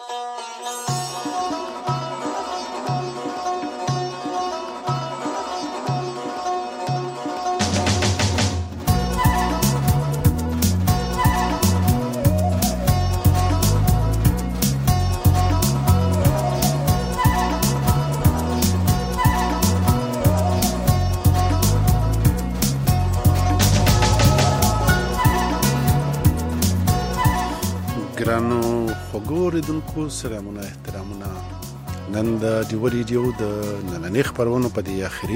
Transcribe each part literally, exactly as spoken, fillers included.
اوریدونکو سلامونه احترامونه. نن د ډیو ریډیو د نننۍ خبرونو په دې اخري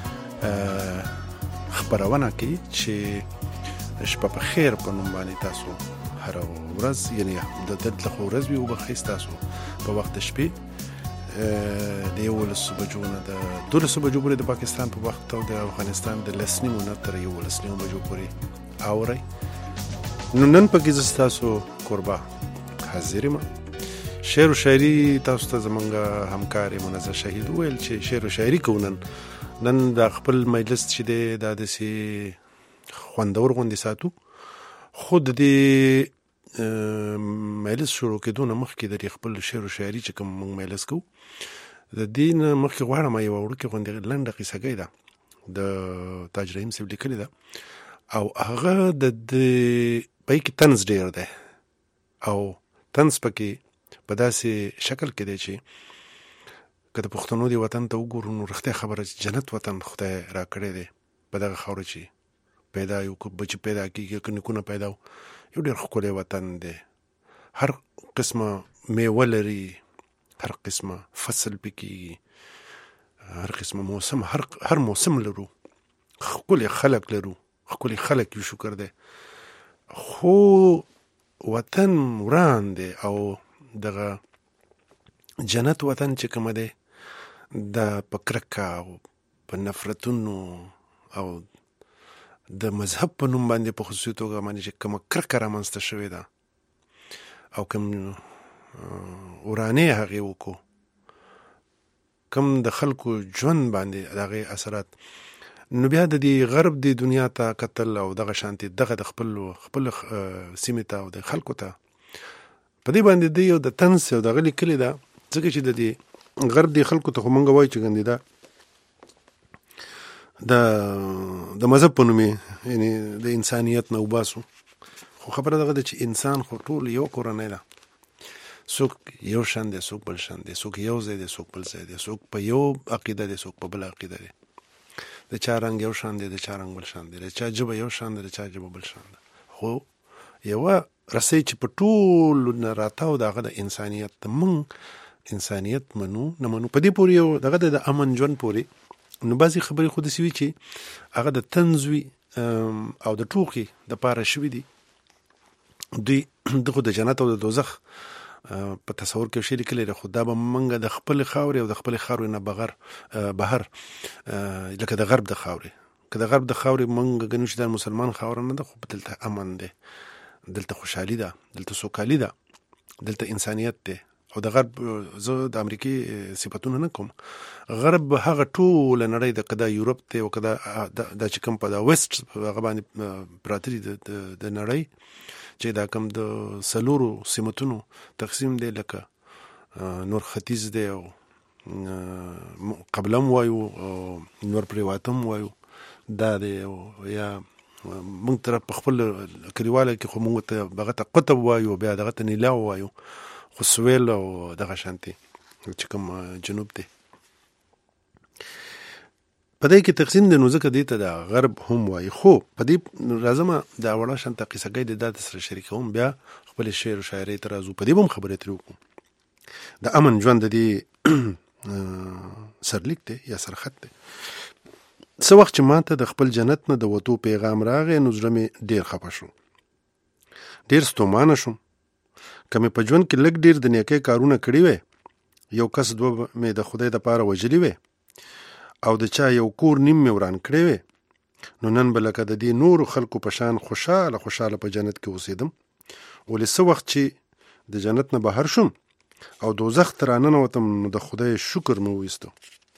خبرونه کې چې شپه په خیر په نوم باندې تاسو هر ورځ یعنی د دلته ورځ وي او بخښ تاسو په وخت شپې د یولس بجو نه د دولس بجو پورې د پاکستان په وخت او د افغانستان د لسنیمو نه تر یولس نیمو بجو پورې اوري. نو نن په کې تاسو قربا حاضر ما شعر و شاعری تاسو ته زمونږ همکار منزه شهید ویل چې شعر و شاعری کوونن نن د خپل مجلس چې دی دا داسې خوندور غوندې ساتو. خود د مجلس شروع کېدو نه مخکې د خپل شعر و شاعري چې کوم موږ مجلس کوو د دې نه مخکې غواړم یوه وړوکې غوندې لنډه قصهګۍ ده د تاج رحیم صاحب لیکلې ده او هغه د پای کې طنز ډېر دی او طنز پکې په داسې شکل کې دی چې که د پښتنو دی وطن ته وګورو نو رښتیا خبره چې جنت وطن خدای را کړی دی په دغه خاوره چې پیدا یو بچي پیدا کېږي که نیکونه پیدا یو ډېر ښکلی وطن دی. هر قسمه میوه لري، هر قسمه فصل پکې کېږي، هر قسمه موسم هر هر موسم لرو، ښکلي خلک لرو، ښکلي خلک یو شکر دی. خو وطن وران دی او دغه جنت وطن چې کومه دی د په کرکه او په نفرتونو او د مذهب په نوم باندې په خصوصي توګه باندې چې کومه کرکه رامنځته شوې ده او کوم ورانې هغې وکړو، کوم د خلکو ژوند باندې د هغې اثرات، نو بیا د دې غرب د دنیا ته کتل او دغه شانتي دغه د خپل خپل سیمې ته او د خلکو ته په دې باندې دی یو د طنز او دغه لیکلې ده ځکه چې د دې غرب د خلکو ته خو مونږ وایو چې ګندې ده د د مذهب په نوم یعنی د انسانیت نه وباسو. خو خبره دغه ده چې انسان خو ټول یو کورنۍ ده، څوک یو شان دی، څوک بل شان دی، څوک یو ځای دی، څوک بل ځای دی، څوک په یو عقیده دی، څوک په بل عقیده دی، د چا رنګ یو شان دی، د چا رنګ بل شان دی، د چا ژبه یو شان دی، د چا ژبه بل شان ده. خو یوه رسۍ چې په ټولو نه راتاو د هغه د انسانیت د موږ انسانیت منو نه منو په دې پورې یو دغه د امن ژوند پورې. نو بعضې خبرې خو داسې وي چې هغه د طنز وي او د ټوکې دپاره شوي دي. دوی دغه د جنت او د دوزخ په تصور کې شی لیکلی دی، خو دا به موږ د خپلې خاورې او د خپلې خاورې نه بغیر بهر لکه د غرب د خاورې که د غرب د خاورې موږ ګڼو چې دا مسلمان خاوره نه ده، خو دلته امن دی، دلته خوشحالي ده، دلته سوکالي ده، دلته انسانیت دی. او د غرب زه د امریکې صفتونه نه کوم، غرب هغه ټوله نړۍ ده، که دا یورپ دی او که دا دا چې کوم په دا ویسټ هغه باندې پراته دي د نړۍ چې دا کوم د څلورو سمتونو تقسیم دی، لکه نور ختیځ دی او قبلم وایو او نور پرېواتم وایو دا دی، یا موږ طرف په خپل کلیواله کې خو موږ ته هغه ته قطب وایو، بیا دغه ته نیلا وایو، خو سویل او دغه شانتي چې کوم جنوب دی په دې کې تقسیم دی. نو ځکه دې ته د غرب هم وایي. خو په دې راځمه د وړه شانته قصهګۍ د دا سره شریکوم، بیا خپل شعر و شاعرۍ ته راځو، په دې به هم خبرې ترې وکړو. د امن ژوند د دې سرلیک دی یا سرخط دی. څه وخت چې ما ته د خپل جنت نه د وتو پیغام راغی نو زړه مې ډېر خفه شو، ډېر ستومانه شوم. که مې په ژوند کې لږ ډېر د نیکۍ کارونه کړي وی، یو کس دوه مې د خدای دپاره وژلي وی او د چا یو کور نیم مې وران کړی وی، نو نن به لکه د دې نورو خلکو په شان خوشحاله خوشحاله په جنت کې اوسېدم. ولې څه وخت چې د جنت نه بهر شوم او دوزخ ته راننوتم نو د خدای شکر مې وایستو.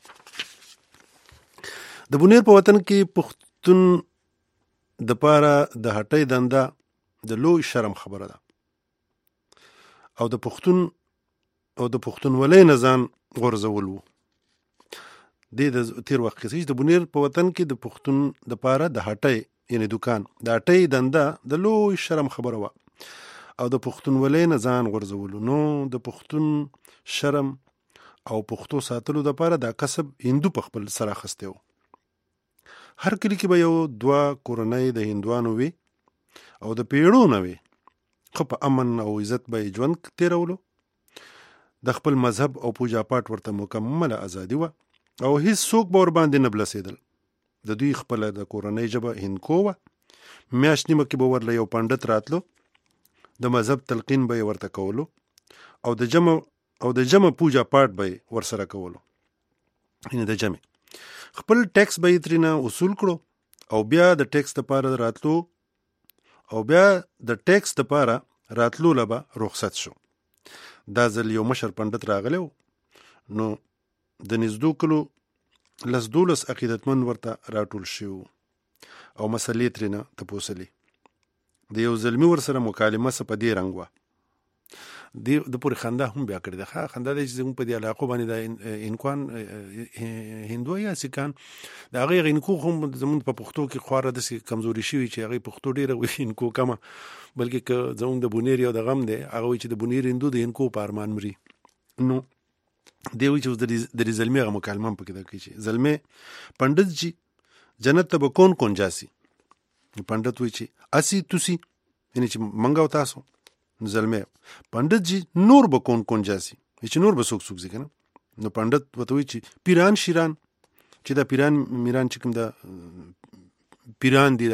د بونیر په وطن کې پښتون دپاره د هټۍ دنده د لوی شرم خبره ده او د پښتون او د پښتونولۍ نه ځان غورځول وو. دې د تیر وخت کې د بونیر په وطن کې د پښتون د پاره د هټۍ یعنی دکان د هټۍ دنده د لوی شرم خبره وه او د پښتونولۍ نه ځان غورځولو. نو د پښتون شرم او پښتو ساتلو د پاره دا کسب هندو په خپل سره اخستی و. هر کلی کې به یو دوه کورنۍ د هندوانو وي او د پیړو نه وي، خو په امن او عزت به ژوند تیرولو. د خپل مذهب او پوجا پاټ ورته مکمله ازادي وه او هیڅ څوک به ور باندې نه بلسېدل. د دوی خپله د کورنۍ ژبه هندکو وه. میاشت نیمه کې به ورله یو پنډت راتلو، د مذهب تلقین به یې ورته کولو او د جمع او د جمع پوجا پاټ به یې ورسره کولو، یعنې د جمع. خپل ټیکس به یې ترېنه وصول کړو او بیا د ټیکس دپاره راتلو او بیا د ټیکس دپاره راتلو له به رخصت شو. دا ځل یو مشر پنډت راغلی و، نو د نږدو کلو لس دولس عقیدتمند ورته راټول شوي وو او مسلې ترېنه تپوسلې. د یو زلمي ورسره مکالمه څه په دې رنګ وه. دې د پورې خندا هم بیا کړې ده. ښه خندا دی چې زموږ په دې علاقو باندې د انکوان هندو یا سیکان د هغې انکو هم زموږ په پښتو کې خواره داسې کمزوري شوي چې هغې پښتو ډېره وایي، انکو کمه. بلکې که زموږ د بونیر یو د غم دی، هغه وایي چې د بونیر هندو د انکو په ارمان مري. نو دی وایي چې اوس د دې زلمي هغه مکالمه هم پکې ده کوي چې زلمی پنډت جي جنت ته به کون کون جاسي. پنډت وایي چې اسی توسی، یعنې چې منګه او تاسو. زلمی پنډت جي نور به کون کون جاسي، چې نور به څوک څوک ځي که نه. نو پنډت ورته وایي چې پیران شیران، چې دا پیران میران چې کوم دا پیران دي، دا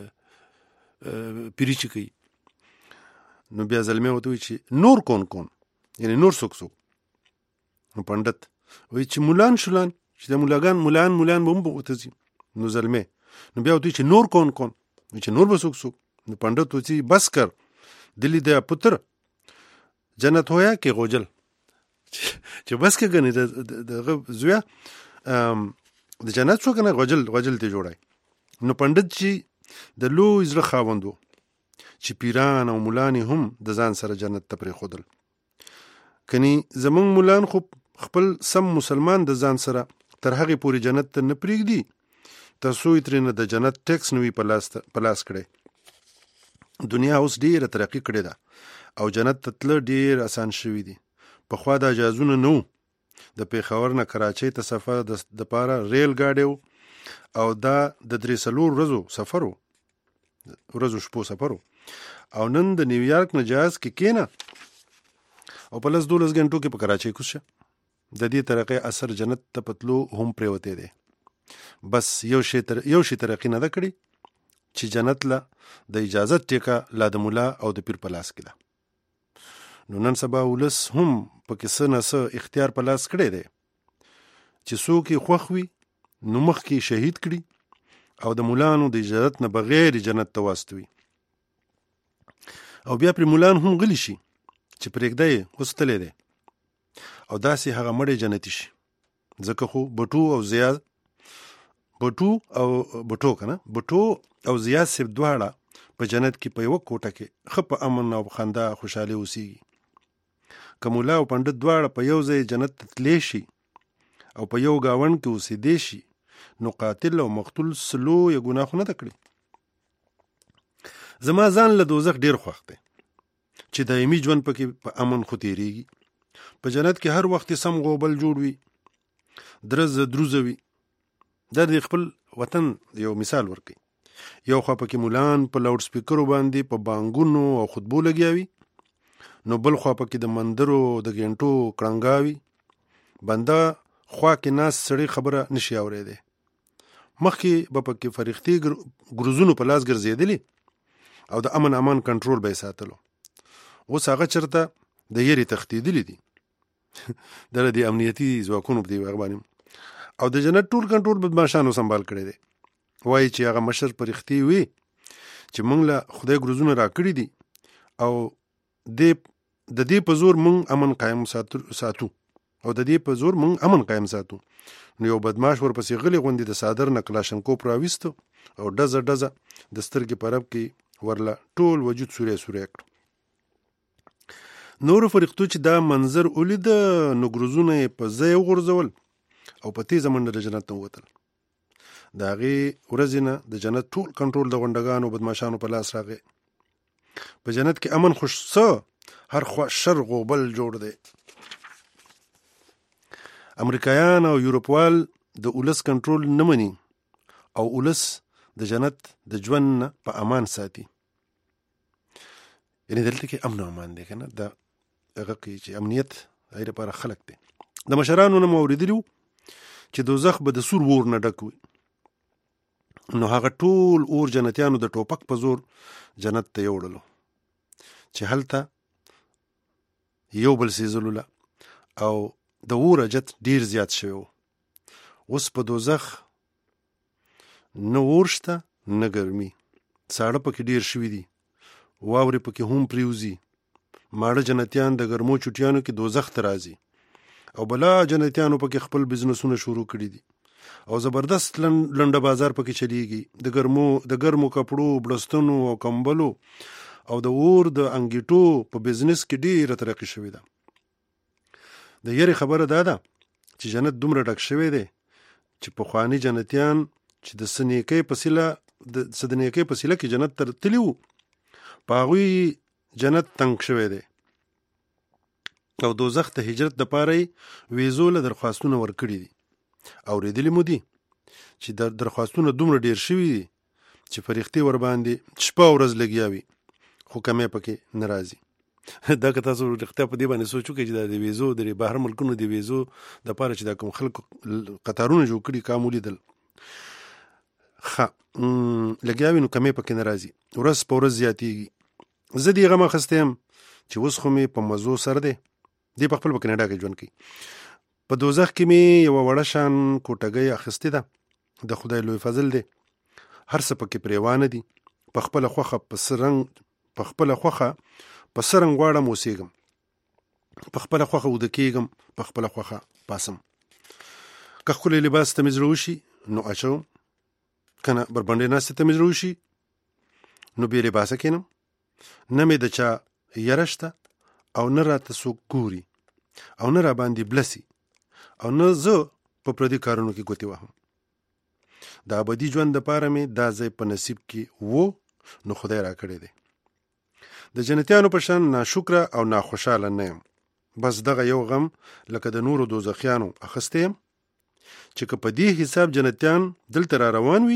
پیری چې کوي. نو بیا زلمی ورته وایي چې نور کون کون، یعنې نور څوک څوک. نو پنډت وایي چې مولان شولان، چې دا ملاګان مولان مولان به هم ورته ځي. نو زلمی نو بیا ورته وایي چې نور کون کون، چې نور به څوک څوک. نو پنډت وایي چې بس کر دلی دا پتر جنت ہویا کې غوجل، چې بس کې ګنې دغه زویا د جنت شو که نه، غوجل غوجل ته جوړای. نو پنډت چې د لوی زړه خاوند و چې پیران او مولان هم د ځان سره جنت ته پرېښودل. کني زمونږ مولان خو خپل سم مسلمان د ځان سره تر هغې پورې جنت ته نه پرېږدي تر څو یې ترېنه د جنت ټیکس نه وي په لاس کړی. دنیا اوس ډېره ترقي کړې ده او جنت ته تله ډېر اسان شوي دي. پخوا دا جهازونه نه وو. د پېښور نه کراچۍ ته سفر د پاره ریل ګاډی و او دا د درې څلور ورځو سفر و، ورځو شپو سفر و. او نن د نیویارک نه جهاز کې کېنه او په لس دولس غنټو کې په کراچۍ کوز شه. د دې ترقۍ اثر جنت ته په تلو هم پرېوتی دی. بس یو شی تر یو شی ترقي نه ده کړې چې جنت له د اجازت ټیکه لا د مولا او د پیر په لاس کې ده. نو نن سبا ولس هم پکې څه نه څه اختیار په لاس کړی دی چې څوک یې خوښ وي نو مخکې شهید کړي او د مولانو د اجازت نه بغیر جنت ته واستوي. او بیا پرې مولان هم غلی شي چې پرېږده یې اوس تلی دی او داسې هغه مړی جنتي شي. ځکه خو بټو او زیاد بټو او بټو که نه بټو او زیاد صاحب دواړه په جنت کې په یوه کوټه کې ښه په امن او خندا خوشحالي اوسېږي. که مولا او پنډت دواړه په یو ځای جنت ته تللی شي او په یو ګاونډ کې اوسېدی شي نو قاتل او مقتول سلو یا ګناه خو نه ده کړې. زما ځان له دوزخ ډېر خوښ دی چې دایمي ژوند پکې په امن خو تېرېږي. په جنت کې هر وخت سم غوبل جوړ وي، درزه دروزه وي. دا د خپل وطن یو مثال ورکوي. یو خوا پکې مولان په لاوډ سپیکرو باندې په بانګونو او خطبو لګیا وي، نو بل خوا پکې د مندرو د ګنټو کړنګاوي. بنده خوا کې ناس سړی خبره نشي اورېدی. مخکې به پکې فرښتې ګروزونو په لاس ګرځېدلي او د امن امان کنټرول به یې ساتلو. اوس هغه چېرته د یېرې تښتېدلي دي دا د امنیتي ځواکونو په دې هغه باندې او د جنت ټول کنټرول بدماشانو سنبال کړی دی. وایي چې هغه مشر په رښتې وي چې موږ له خدای ګروزونه را کړي دي او د دې په زور موږ امن قایم ساتو او د دې په زور موږ امن قایم ساتو. نو یو بدماش ورپسې غلی غوندې د صادر نه کلاشنکوپ راویستو او ډزه ډزه د سترګې په رب کې ورله ټول وجود سوری سوری کړ. نورو فرښتو چې دا منظر ولید نو ګروزونه یې په ځای وغورځول او په تیزه منډه د جنت نه ووتل. د هغې ورځې نه د جنت ټول کنټرول د غونډګانو بدماشانو په لاس راغی. په جنت کې امن خوش څه هر خوا شر غوبل جوړ دی. امریکایان او یورپوال د اولس کنټرول نه مني او اولس د جنت د ژوند نه په امان ساتي. یعنی دلته کې امن او امان دی که نه، د هغه کې چې امنیت هغې لپاره خلق دی. د مشرانو نه مو اورېدلي وو چې دوزخ به د سور اور نه ډک وي. نو هغه ټول اور جنتیانو د ټوپک په زور جنت ته یوړلو چې هلته یو بل سیزلو له او د اور اجت ډیر زیات شوی و. اوس په دوزخ نه اور شته نه ګرمي، ساړه پکې ډیر شوي دي، واورې پکې هم پریوزي. ماړه جنتیان د ګرمو چوټیانو کې دوزخ ته راځي او بلا جنتیانو پکې خپل بزنسونه شروع کړي دي او زبردست لنډه بازار پکې چلیږي. د ګرمو د ګرمو کپړو، بړستنو او کمبلو او د اور د انګیټو په بزنس کې ډیره ترقي شوې ده. د یری خبره دا ده چې جنت دومره ډک شوی دی چې پخواني جنتیان چې د سنیکۍ په سیله د سدنیکۍ په سیله کې جنت ته تللي وو، په هغوی جنت تنګ شوی دی او دوزخ ته هجرت دپاره یې ویزو له درخواستونه ورکړي دي. اورېدلي مو دي چې د درخواستونه دومره ډیر شوي دي چې فرښتې ورباندې شپه او ورځ لګیا وي خو کمی پکې نه راځي. دا که تاسو رښتیا په دې باندې سوچ وکړئ چې دا د ویزو د بهر ملکونو د ویزو دپاره چې دا کوم خلکو قطارونه جوړ کړي کا مو لیدل، ښه لګیا وي نو کمی پکې نه راځي، ورځ په ورځ زیاتېږي. زه دې غم اخیستی یم چې اوس خو مې په مزو سر دی، دې په خپل په کینیډا کې ژوند کوي. په دوزخ کې مې یوه وړه شان کوټګۍ اخیستې ده، د خدای لوی فضل دی، هر څه پکې پریوانه دي. په خپله خوښه په څه رنګ په خپله خوښه په څه رنګ غواړم اوسېږم، په خپله خوښه اوده کېږم، په خپله خوښه پاسم. که ښکلی لباس ته مې زړه وشي نو اچوم، که نه بربنډې ناستې ته مې زړه وشي نو بې لباسه کېنم. نه مې د چا یره شته او نه راته څوک ګوري او نه را باندې بلسي او نه زه په پردي کارونو کې ګوتې وهم. د ابدي ژوند دپاره مې دا ځای په نصیب کې و نو خدای را کړی دی. د جنتیانو په شان ناشکره او ناخوشاله نه یم، بس دغه یو غم لکه د نورو دوزخیانو اخیستی یم چې که په دې حساب جنتیان دلته را روان وي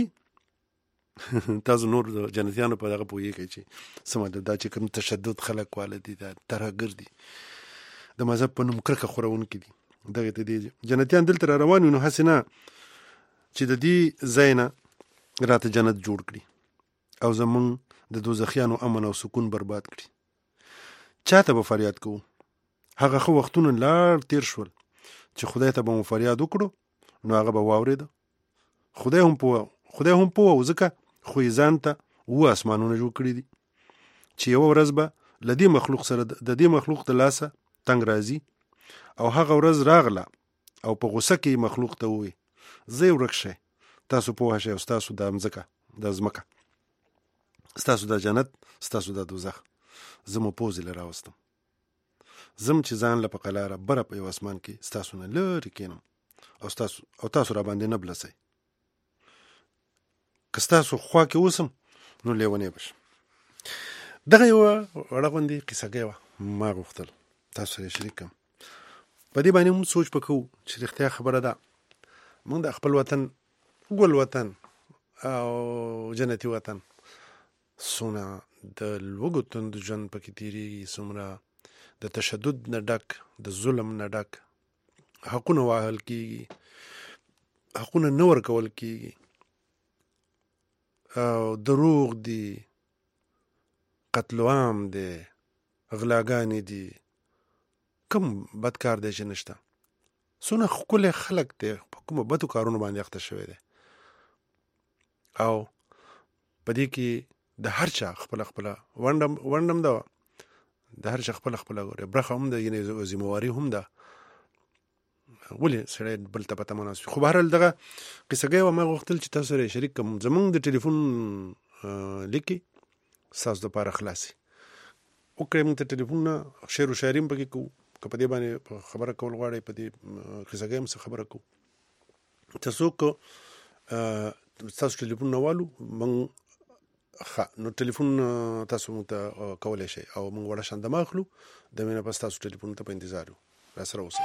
تاسو نور د جنتیانو په دغه پوهېږئ چې څه مطلب دا چې کوم تشدد خلک واله دي، دا ترهګر دي، د مذهب په نوم کرکه خورونکي دي، دغې ته دې جنتیان دلته را روان وي نو هسې نه چې د دې ځای نه راته جنت جوړ کړي او زمونږ د دوزخیانو امن او سکون برباد کړي. چاته به فریاد کوو؟ هغه ښه وختونه لاړ تیر شول چې خدای ته به مو فریاد وکړو نو هغه به واورېده. خدای هم پوه خدای هم پوه و ځکه خو یې ځان ته اووه اسمانونه جوړ کړي دي چې یوه ورځ به له دې مخلوق سره د دې مخلوق د لاسه تنګ راځي او هغه ورځ راغله او په غوسه کې مخلوق ته ووایي ځئ ورک شئ، تاسو پوه شئ او ستاسو دا مځکه دا ځمکه ستاسو دا جنت ستاسو دا دوزخ زه مو پوزې له راوستم، زم چې ځان له په قلاره بره په یو اسمان کې ستاسو نه لرې کېنم او ستاسو او تاسو را باندې نه بلسئ. که ستاسو خوا کې اوسم نو لیونی به شم. دغه یوه وړه غوندې قصهګۍ وه، ما غوښتل تاسو سره یې شریک کړم. په دې باندې هم سوچ په کوو چې رښتیا خبره ده موږ د خپل وطن ګل وطن او جنتي وطن څومره د لوږو تند ژوند پکې تېرېږي، څومره د تشدد نه ډک، د ظلم نه ډک، حقونه وهل کېږي، حقونه نه ورکول کېږي او دروغ دي، قتل عام دی، غلاګانې دي، کوم بدکار دی چې نشته. څونه ښکلی خلک دی په کومو بدو کارونو باندې اخته شوی دی او په دې کې د هر چا خپله خپله ونډه ونډم ده، د هر چا خپله خپله برخه هم ده، یعنې ذمهواري هم ده. ولې سړی بل ته په تمه ناست وي. خو بهرحال دغه قصهګۍ وه، ما غوښتل چې تاسو سره یې شریک کړم. زمونږ د ټلیفون لیکې ستاسو دپاره خلاصې وکړئ موږ ته ټلیفون نه شعر و شاعري هم پکې کوو که په دې باندې خبره کول غواړئ په دې قصهګۍ هم څه خبره کوو ته څوک ستاسو ټلیفون نه والو موږ ښه نو ټلیفون تاسو موږ ته کولی شئ او موږ وړه شاندمه اخلو د مینه پس تاسو ټلیفون ته په انتظار یو راسره اوسئ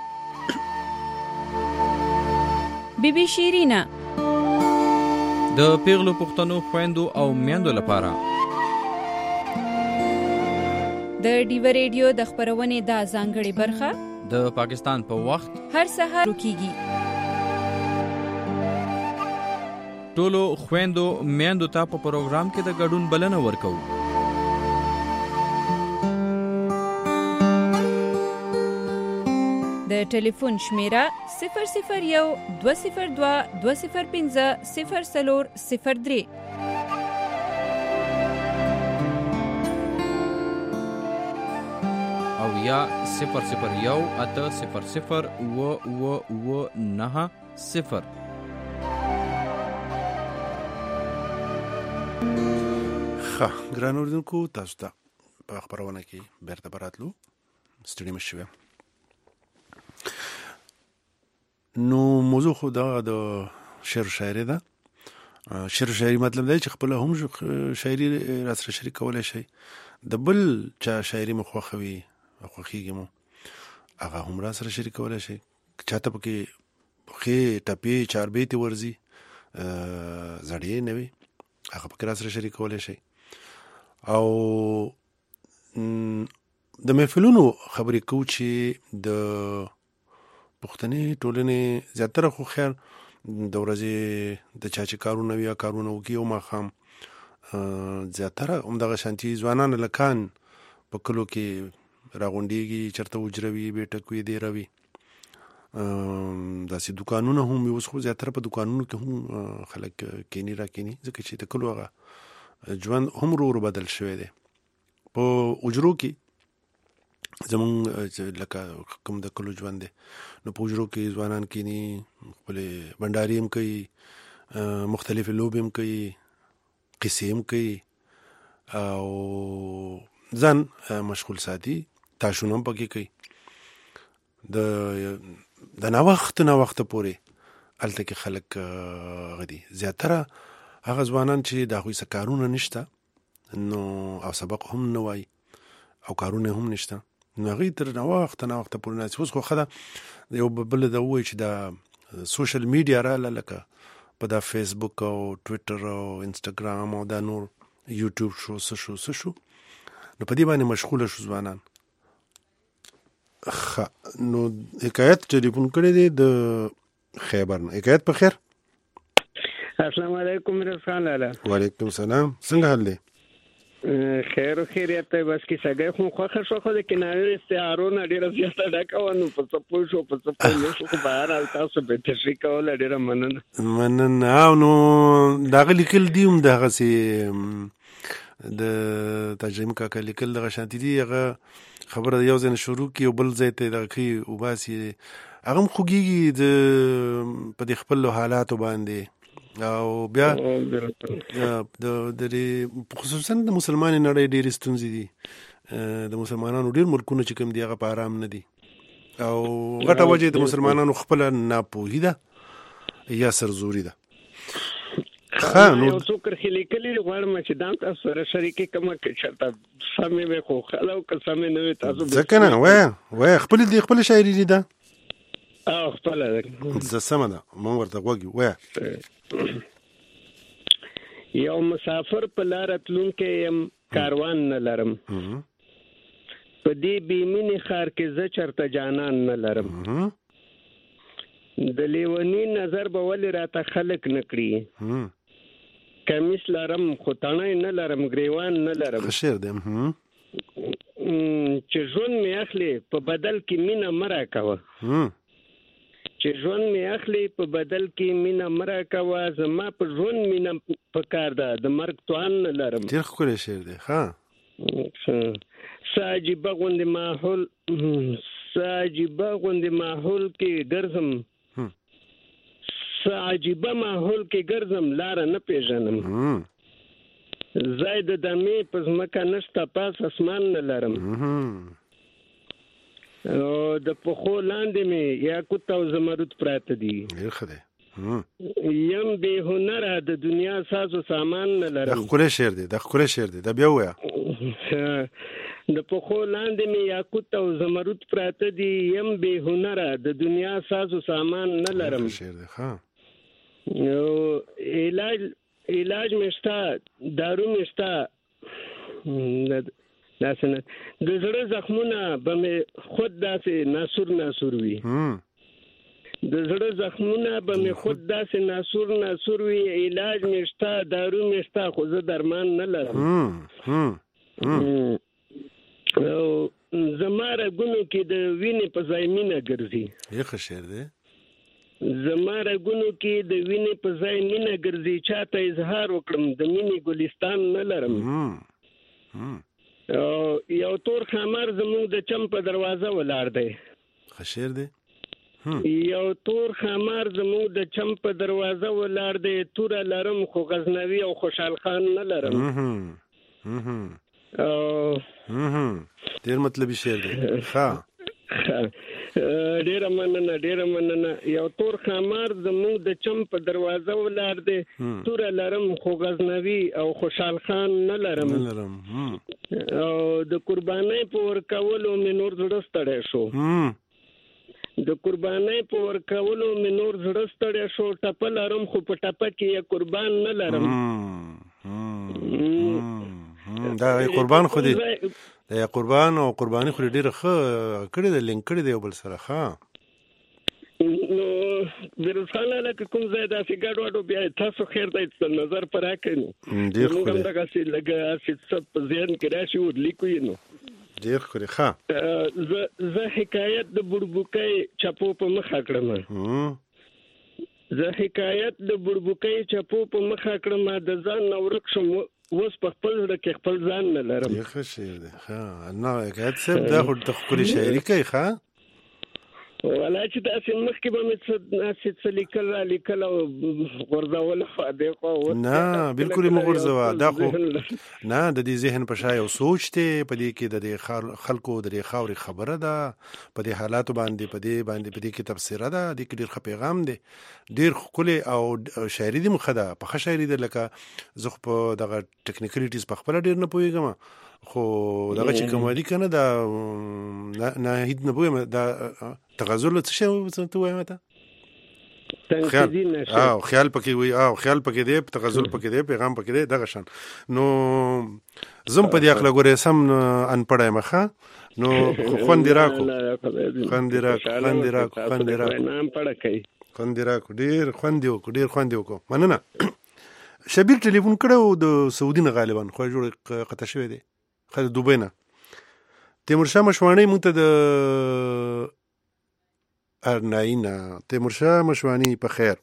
بی بی شیرینا د پیغلو پښتنو خويندو او میندو لپاره د ډیو ریډیو د خبرونې د ځانګړي برخه د پاکستان په وخت هر سهار کیږي ټولو خويندو میندو ته په پروګرام کې د ګډون بلنه ورکو د ټلیفون شمیره صفر صفر یو دوه صفر دوه دوه صفر پنځه صفر څلور صفر درې او یا صفر صفر یو اته صفر صفر و و و نه صفر. ښه ګران اوریدونکو تاسو ته په خبرونه کې بیرته براتلو ستړي مه شئ. نو موضوع خو دا د شعر شاعري ده. شعر شاعري مطلب دی چې خپل هم شاعري راسره شریک کولای شي د بل چا شاعري مو خوښوي خوښیږي مو هغه هم راسره شریک کولای شي چاته پکې خې ټپې چار بیت ورزي زړې نه وي هغه پکې راسره شریک کولای شي او د محفلونو خبرې کو چې د پښتني ټولنې زیاتره خو خیر د ورځې د چا چې کارونه وي کارونه وکي او ماښام زیاتره همدغه شانتي ځوانان لکان په کلو کې راغونډېږي چېرته وجروي بیټک وي دېره وي داسې دوکانونه هم وي اوس خو زیاتره په دوکانونو کې هم خلک کیني را کیني ځکه چې د کلو هغه ژوند هم ورو ورو بدل شوی دی په اجرو کې زمونږ لکه کوم د کلو ژوند دی نو په اجرو کې ځوانان کیني خپلې بنډاري هم کوي مختلفې لوبې هم کوي قصې هم کوي او ځان مشغول ساتي تاشونه هم پکې کوي د د ناوخت ناوخته پورې هلته کې خلک غدي زیاتره هغه ځوانان چې د هغوی څه کارونه نشته نو او سبق هم نه وایي او کارونه هم نشته نو هغوی تر ناوخته ناوخته پورې ناستي اوس خو ښه ده یو بل دا ووایي چې دا سوشل میډیا راغله لکه په دا فیسبوک او ټویټر او انسټاګرام او دا نور یوټیوب شو څه شو څه شو نو په دې باندې مشغوله شو ځوانان. نو حکایت ټلیفون کړی دی د خیبر نه. حکایت په خیر. السلام علیکم رسول الله. وعلیکم السلام. څنګه حال دی؟ خیر او خیریت ته بس کې سګي خو خوخه شو خو د کنارې استعارونه ډیره زیاته ډکوانو په څپو شو په څپو شو خو بهر تاسو به تشریح کول ډیره مننه مننه نو دغه لیکل دی هم دغه سي د ترجمه کاکا لیکل دغه شانتي دی هغه خبره یو ځین شروع کی او بل ځای ته دغه کی او باسي هغه خوږیږي د په د خپل حالاتو باندې او بیا د د خصوصا د مسلمان نړۍ ډېر ستونزې دي د مسلمانانو ډېر ملکونه چې کوم دی هغه په آرام نه دي او غټه وجه د مسلمانانو خپل ناپوهي ده یا سرزوري ده. ها نو یو څوک خلیکلی غواړم چې دام تاسو سره شریک کوم کې چرته سمې به خو خلو که سمې نه تاسو ځکه نه وای وای خپل دی خپل شاعري دي ده او خپل زه سم ده مونږ ورته وګي وای یو مسافر په لار تلون کې يم کاروان نه لرم په دې بیمینی خار کې ز چرته جانان نه لرم د لیونی نظر به ولې راته خلق نکړي کمیس لرم خو تڼۍ نه لرم ګریوان نه لرم شعر دی چې ژوند مې اخلي په بدل کې مینه مه راکوه چې ژوند مې اخلي په بدل کې مینه مه راکوه زما په ژوند مینه پکار ده د مرګ توان نه لرم. ډېر ښکلی شعر دی. ښه څه عجیبه غوندې ماحول څه عجیبه غوندې ماحول کې ګرځم څه عجیبه ماحول کې ګرځم لاره نه پیژنم زای د دمې په ځمکه نشته، پاس اسمان نه لرم. او د پښو لاندې مې یاقوت او زمرد پراته دي. ډېر ښه دی. یم بې هنره د دنیا سازو سامان نه لرم. دا ښکلی شعر دی، دا ښکلی شعر دی، دا بیا ووایه. د پښو لاندې مې یاقوت او زمرد پراته دي، یم بې هنره د دنیا سازو سامان نه لرم. شعر دی. ها علاج علاج مشته، دارو مشته، داسې نه د زړه زخمونه به مې خود داسې ناسور ناسور وي. د زړه زخمونه به مې خود داسې ناسور ناسور وي. علاج مشته، دارو مشته، خو زه درمان نه لرم. او زما رګونو کې د وینې په ځای مینه ګرځي. ښه شعر دی. زما رګونو کې د وینې په ځای مینه ګرځي، چاته اظهار وکړم د مینې ګلستان نه لرم. یو تور خمار زموږ د چم په دروازه ولاړ دی. ښه شعر دی. یو تور خمار زموږ د چم په دروازه ولاړ دی، توره لرم خو غزنوي او خوشحال خان نه لرم. ډېر مطلبي شعر دی. ښه ډیره مننه ډیره مننه. یو تور خمار زموږ د چم په دروازه ولاړ دی، توره لرم خو غزنوي او خوشحال خان نه لرم. او د قربانۍ په ورکولو مې نور زړه ستړی شو. د قربانۍ په ورکولو مې نور زړه ستړی شو، ټپه لرم خو په ټپه کې یې قربان نه لرم. دا قربان خو دی، دا قربان او قرباني خو ډېره ښه کړې ده، لینک کړې ده یو بل سره. ښه نو فیروز خان لکه کوم ځای داسې ګډ وډو بیا تاسو خیر دی نظر پر راکړئ. نو موږ هم دغسې لږه هسې څه په ذهن کې راشي ورلیکو یې. نو ډېر ښکلي. ښه زه حکایت د بړبوکۍ چپو په مخه کړم. زه حکایت د بړبوکۍ چپو په مخه کړم، د ځان نه ورک شم، اوس په خپل زړه کې خپل ځان نه لرم. ښه شعر دی. ښه نه حکایت صاحب دا خو د ښکلې شاعري کوي. ښه ولا چې داسې مخکې به مې داسې څه لیکل را لیکل او غورځول دی خو نه بالکل یې مه غورځوه. دا خو نه د دې ذهن په شا یو سوچ دی، په دې کې د دې خلکو د دې خاورې خبره ده، په دې حالاتو باندې په دې باندې په دې کې تبصره ده، دې کې ډېر ښه پیغام دی، ډېر ښکلی او شاعري دې مخه ده، پخه شاعري ده. لکه زه خو په دغه ټکنیکلیټیز په خپله ډېر نه پوهېږم، خو دغه چې کوم دي که نه دا ناهید نه پوهېږم، دا تغزل څه شی ته وایم ته خیال او خیال پکې وي او خیال پکې دی، تغزل پکې دی، پیغام پکې دی، دغه شان. نو زم په دې اخلا ګورې سم ان پړای مخه نو خوند راکو خوند راکو خوند راکو خوند راکو نام پړه کوي خوند راکو ډیر خوند یو ډیر خوند یو کو مننه. شبیر ټلیفون کړو د سعودي نه غالبا خو جوړ قطع شوی دی، خو دوبۍ نه. تیمورشاه مشوانی مونږ ته د ارناینا تیمورشاه مشوانی په خیر.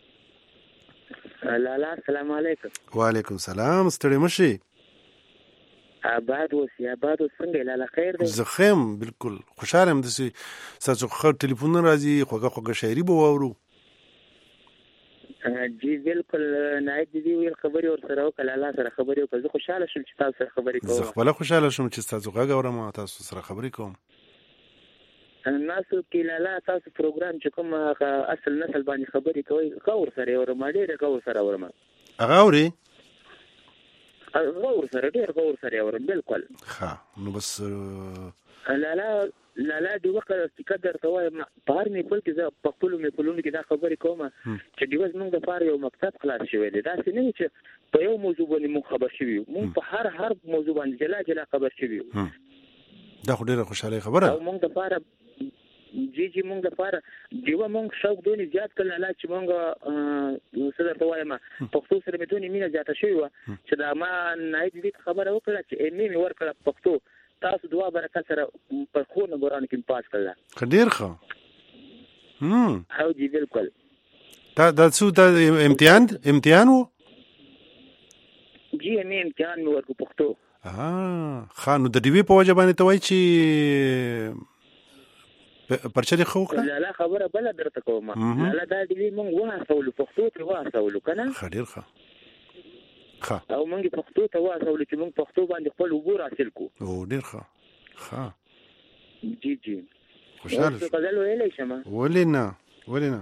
لالا السلام علیکم. وعلیکم السلام. ستړي مشي. آباد اوسې آباد اوس څنګه لالا خیر دی؟ زه ښه یم بالکل خوشحاله یم. داسې ستاسو ښه ټلیفونونه راځي، خوږه خوږه شاعري به واورو. جی بالکل نایب دیدي ویل خبرې ورسره وکړه، لالا سره خبرې وکړه. زه خوشحاله شوم چې تاسو سره خبرې کوم. زه خپله خوشحاله شوم چې تاسو غږ اورم او تاسو سره خبرې کوم. ناسو کې لالا تاسو پروګرام چې کوم اصل نسل باندې خبرې کوي ښه ورسره اورم، ډېره ښه ورسره اورم. هغه اوري؟ هغه ورسره ډېر ښه ورسره اورم بالکل. ښه نو بس لالا لالا دی وخت چې درته وایم په هر میپل کې زه په خپلو میپلونو کې دا خبرې کوم چې ډیوز موږ دپاره یو مکتب خلاص شوی دی. داسې نه وي چې په یو موضوع باندې موږ خبر شوي یو، موږ په هر هر موضوع باندې جلا جلا خبر شوي یو. دا خو ډېره خوشحالۍ خبره. او موږ دپاره جی جی موږ دپاره ډیوه موږ شوق دونې زیات کړ لالا چې موږ څه درته وایم پښتو سره مې دونې مینه زیاته شوې وه چې دا ما نایب دې خبره وکړه چې ایم مې ورکړه پښتو تاسو دعا برکت سره په خو نمبرانو کې پاس کړل. ډېر ښه. او جی بالکل. دا دا څو دا امتحان امتحان و؟ جی ایم امتحان مې ورکړو پښتو. ښه نو د ډیوې په وجه باندې ته وایي چې پرچه دې ښه وکړه؟ لالا خبره بله درته کوم. لالا دا ډیوې موږ وهڅولو، پښتو ترې وهڅولو که نه. ښه ډېر ښه او موږ پښتو ته واسو چې موږ پښتو باندې خپل عبور حاصل کو. او ډیر ښه ښه جی جی خوشاله شو. غزل ویلې شمه ولې نه ولې نه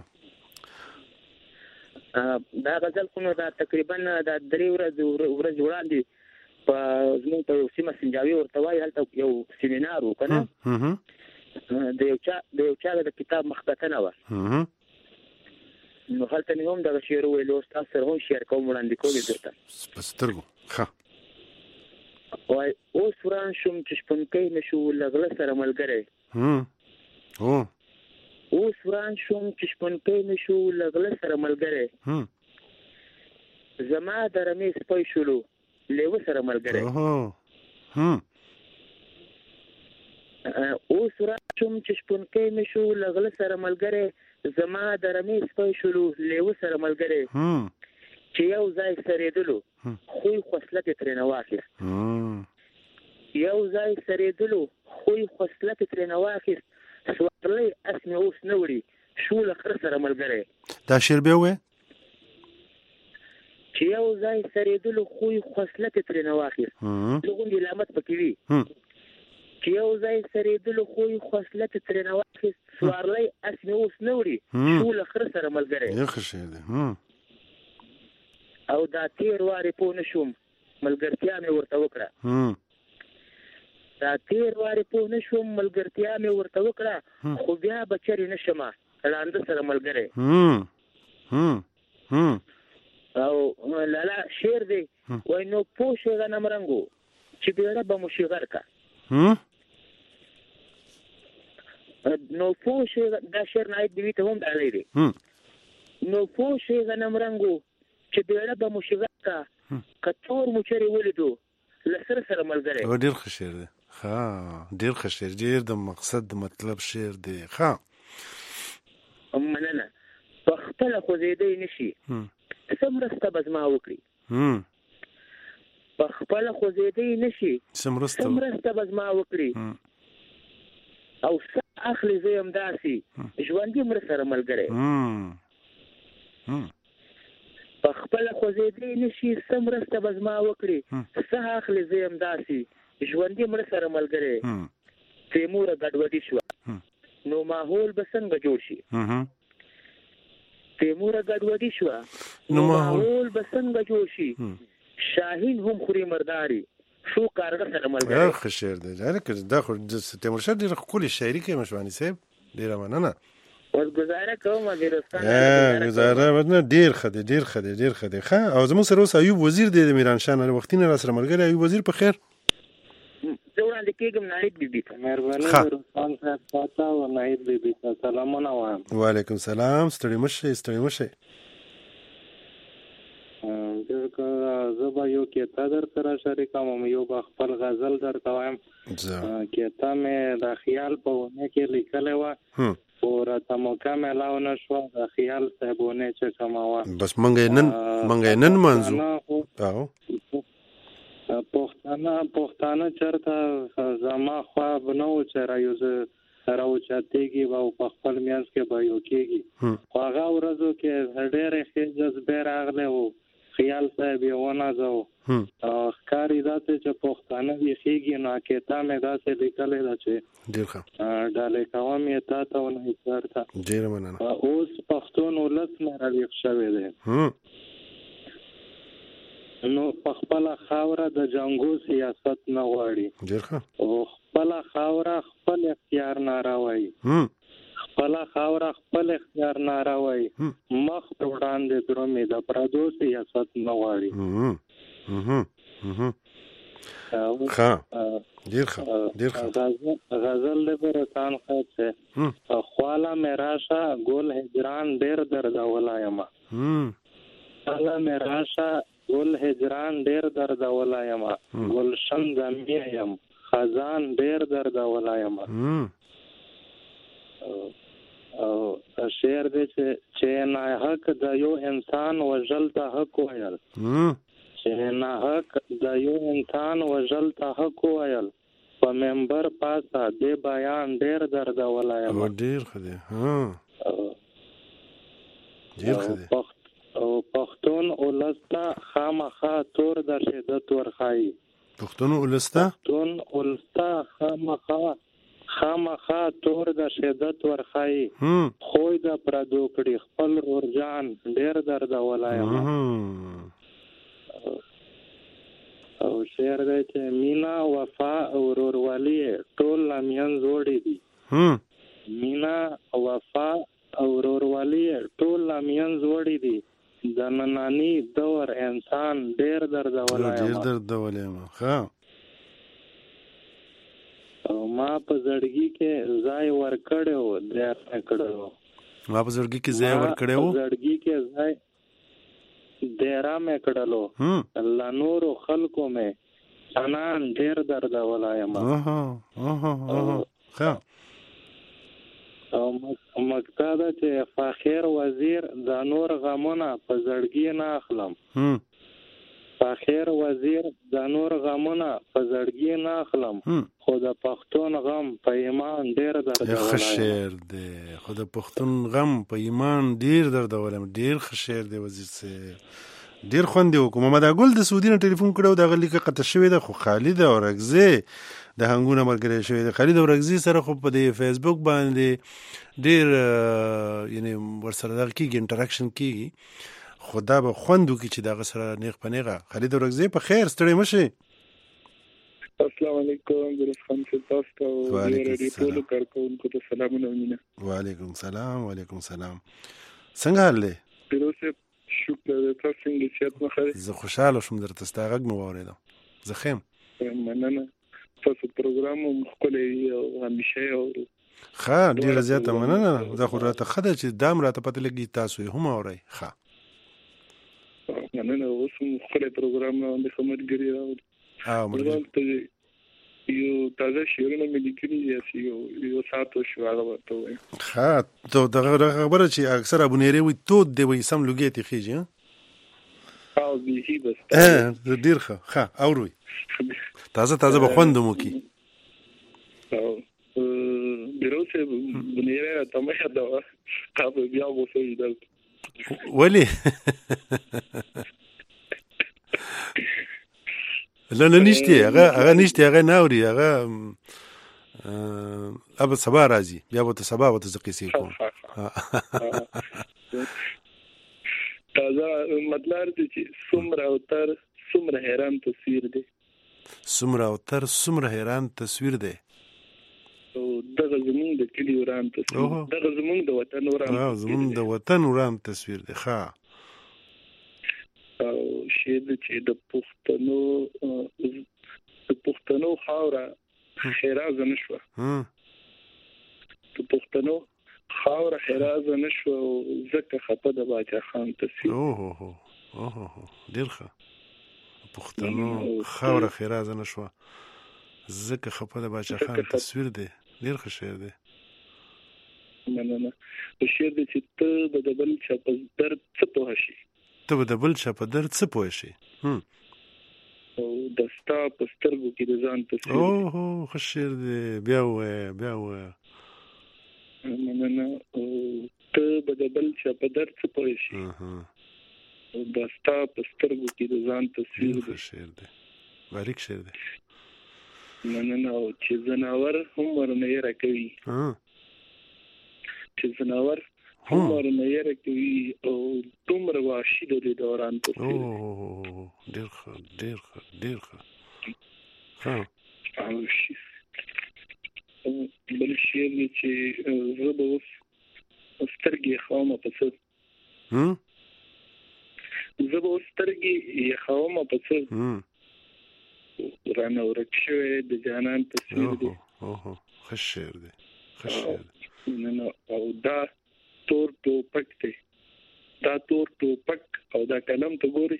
دا غزل خو دا تقریبا دا درې ورځې ورځې وړاندې په زموږ په سیمه سنجاوي ورته وایي هلته یو سیمینار و که نه د یو چا د یو چا د کتاب مخکتنه وه نو هلته مې هم دغه شعر وویلو ستاسو سره هم شعر کوم وړاندې کوم یې درته په سترګو ښه وایي اوس وران شوم چې شپونکی نه شو له غله سره ملګری او اوس وران شوم چې شپونکی نه شو له غله سره ملګری زما د رمې سپی شولو لیوه سره ملګری اوس وران شوم چې شپونکی نه شو له غله سره ملګری زما د رمې سپی شولو لیوه سره ملګری چې یو ځای سرېدلو خوی خصلت یې ترېنه واخیست یو ځای سرېدلو خوی خصلت یې ترېنه واخیست سوارلی اس مې اوس نه وړي شو له خره سره ملګری. دا شعر بیا ووایه چې یو ځای سرېدلو خوی خصلت یې ترېنه واخیست زه غوندې علامت پکې وي چې یو ځای سرېدلو خوی خصلت یې ترېنه واخیست سوارلی اس مې اوس نه وړي شو له خره سره ملګری. ښه شعر دی. او دا تېر وارې پوه نه شوم ملګرتیا مې ورته وکړه دا تېر وارې پوه نه شوم ملګرتیا مې ورته وکړه خو بیا به چرې نه شمه ړانده سره ملګری. او لالا شعر دی وایي نو پوه شې غنم رنګو چې بیړه به مو شغر کا نو پوه شې دا شعر نایت دیوي ته هم ډالی دی نو پوه شې غنم رنګو چې بیړه به مو شغر کا که تور مو چرې ولیدو له سره سره ملګری. او ډېر ښه شعر دی. ښه ډېر ښه شعر ډېر د مقصد د مطلب شعر دی. ښه مننه. په خپله خوځېدی نه شي څه مرسته به زما وکړي په خپله خوځېدی نه شي څه مرسته به زما وکړي او څه اخلي زه یم داسې ژوندي مړه سره ملګری. په خپله خوځېدی نه شي څه مرسته به زما وکړي څه اخلي زه یم داسې ژوندي مړه سره ملګری. تیموره ګډوډي شوه نو ماحول به څنګه جوړ شي تیموره ګډوډي شوه نو ماحول به څنګه جوړ شي شاهین هم خوري مرداري شو کارګه سره ملګری. ښه شعر دی. دا خو تیمورشاه ډېره ښکلې شاعري کوي مشواني صاحب. ډېره مننه. ور گزاره کوم ګرستان گزاره ودنه ډیر خدي ډیر خدي ډیر خدي ښه. او زموږ سره اوس ایوب وزیر دی د میرانشاه نه وختینه را سره ملګری. ایوب وزیر په خیر زه وړاندې کېږم ناهید بیبي ته. مهرباني روسان صاحب تاته او ناهید بیبي ته سلامونه وایم. وعلیکم سلام. ستړي مه شئ ستړي مه شئ. زه به یو کیسه در سره شریکوم یو به خپل غزل درته وایم. کیسه مې د خیال په ونه کې لیکلې وه خو راته موقع میلاو نه شوه د خیال صاحبونې چې کومه وه بس منګه نن منګه نن منځو پښتانه پښتانه چېرته زما خواب نه و چې رایوزه راوچاتېږي او په خپل میانځ کې به یو کېږي خو هغه ورځو کې ډېرې ښې جذبې راغلی و خیال صاحب یې ونازو ښکاري داسې چې پښتانه ویښېږي نو کیسه مې داسې لیکلې ده چې ډېر ښه ډالۍ کوم یې تا ته ونه هېڅ ته ډېره مننه. اوس پښتون ولس مې راویښ شوی دی نو په خپله خاوره د جنګو سیاست نه غواړي. ډېر ښه. او خپله خاوره خپل اختیار ناره وایي خپله خاوره خپل اختیار ناره وایي مخ په وړاندې درومي د پردو سیاست نه غواړي. ښه ډېر ښه ډېر ښه. غزل د برتان خط سے خواله مې راشه ګل هجران ډېر دردولی یمه خواله مې راشه ګل هجران ډېر دردولی یمه ګلشن زمې یم خزان ډېر دردولی یمه. او شعر دی چې ناحق د یو انسان وژل ته حق ویل چې ناحق د یو انسان وژل ته حق ویل په منبر پاسه دې بیان ډېر دردولی یم. ډېر ښه دی. ډېر ښه دی. او په پښتون ولسته خامخا تور د شدت ورخایي. پښتون ولسته پښتون ولسته خامخا خامخا تور د شدت ورخایي. خوی د پردو کړي خپل ورجان ډیر درد ولایم. او شعر دی چې مینا وفا او ورورولي ټول لامین جوړې دي. مینا وفا او ورورولي ټول لامین جوړې دي. د نننی دور انسان ډیر درد ولایم. ډیر درد ولایم. ها او ما په زړګي کې ځای ور کړو ډیر کړو. ما په زړګي کې ځای ور کړو. په زړګي کې ځای ډیرا مې کړلو. الله نور خلکو مې انان ډیر درد ولایم. اوه اوه ها او مقصد چې فاخر وزیر د نور غمونه په زړګي نه اخلم. فاخر وزیر د نور غمونه په زړګي نه اخلم. خو د پښتون غم په ایمان ډیر درد ولایم. خشیر دی. خو د پښتون غم په ایمان ډیر درد ولایم. ډیر خشیر دی وزیر سه. ډیر خوند وکم. محمد اګل د سعودي نه ټلیفون کړو دا غلی کې قطع شوی ده. خو خالد اورغزی د هنګونه مرګره شوی ده. خالد اورغزی سره خو په د فیسبوک باندې ډیر یعنی ورسره دغه کیږي انټراکشن کیږي. خدا به خوندو کی چې دغه سره نیغ پنیغه. خالد اورغزی په خیر ستړي مشه. السلام علیکم درخان تاسو ته او ډیر ټول کارکونکو ته سلامونه وینم. وعلیکم سلام. وعلیکم سلام. څنګه حال دی؟ پیروسه شکر تاسو څنګه چات مخه؟ زه خوشاله شوم درته ستاغږ مو واوریدم. زه خیم. مننه. تاسو پروګرام مخکله او همیشه او ښه ډیر زیاته مننه. زه خو راته خده چې دام راته پته لګي تاسو هم اورئ. ښه مننه. اوس مخکله پروګرام باندې خبرګری راو. اه مرګ یو تازه شعرونه مې لیکلي دي یو یو ساتو شو هغه ورته وایم. ښه ته دغه خبره چې اکثر ابونیری وي تود دی وي سم لوګي ته خيږي. او به بس اه ډیر ښه. ښه اوروي تازه تازه به خوندم وکي. او بیروسه بنیره ته مې دا تاسو بیا وځي دل ولی لا نه نشته هغه هغه نشته هغه ناوري هغه ابد سبا راځي بیا به ته سبا به ته قصې کوم. تازه مطلب دې چې څومره او تر څومره حیران تصویر دی. څومره او تر څومره حیران تصویر دی. او دغه زمونږ د کلی وران تصویر. دغه زمونږ د وطن وران. اه زمونږ د وطن وران تصویر دی. ښه او شی د چې د پښتنو د پښتنو خاوره خیراز نشو. د پښتنو خاوره خیراز نشو ځکه خپه د باچا خان تصویر. اوه اوه اوه ډیر ښه. پښتنو خاوره خیراز نشو ځکه خپه د باچا خان تصویر دی. ډیر ښه شعر دی. مننه. شعر د چې ته د بل چا په درد څه پوه شي. ته به د بل چا په درد څه پوه شي. او د ستا په سترګو کې د ځان تصویر. اوه ښه شعر دی. بیا ووایه بیا ووایه. مننه. او ته به د بل چا په درد څه پوه شي. او د ستا په سترګو کې د ځان تصویر. ښه شعر دی. باریک شعر دی. مننه. او چې زناور هم ورنه یره کوي. چې زناور هم ورنه یره کوي او دومره وحشي د دوران تصویر. اوه ډیر ښه ډیر ښه ډیر ښه. ها بل شعر دی چې زه به اوس سترګې خواومه په څه. زه به اوس سترګې خواومه په څه رانه ورک شوی د جانان تصویر دی. اوه ښه شعر دی. ښه شعر دی. او دا تور ټوپک دی. دا تور ټوپک او دا قلم ته ګوري.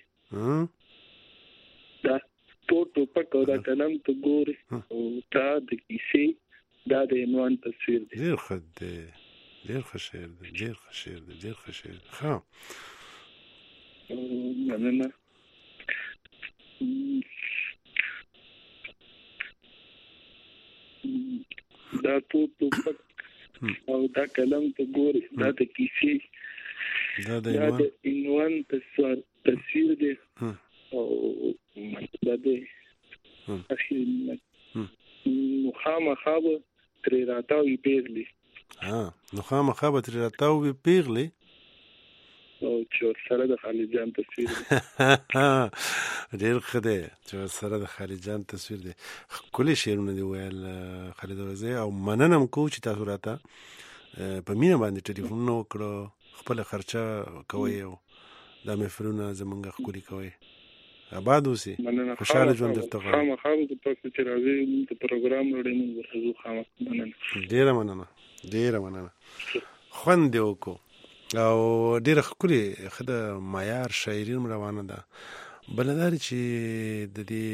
دا تور ټوپک او دا قلم ته ګوري او دا د کیسې دا د عنوان تصویر دی. ډیر ښه دی. ډیر ښه شعر دی. ډیر ښه شعر دی. ډیر ښه شعر دی. ښه مننه. دا تور ټوپک او دا قلم ته ګوري دا د کیسې دا د عنوان عنوان تصویر دی او دا دی اخیر نو خامخا به ترې راتاوي پیغلې نو خامخا به ترې راتاوي پیغلې او چې ورسره د خالد جان تصویر دی ډېر ښه دی چې ورسره د خالد جان تصویر دی. ښکلي شعرونه دي ویل خالد رضا او مننه م کوو چې تاسو راته په مینه باندې ټلیفونونه وکړو، خپله خرچه کوئ او دا محفلونه زمونږ ښکلي کوئ. آباد اوسئ، خوشحاله ژوند درته غواړم. خامخا به تاسو چې راځئ د پروګرام لړۍ موږ ورځو. خامخا مننه، ډېره مننه، ډېره مننه. خوند دې وکړو او ډېره ښکلې ښه د معیار شاعري هم روانه ده. بله دا چې د دې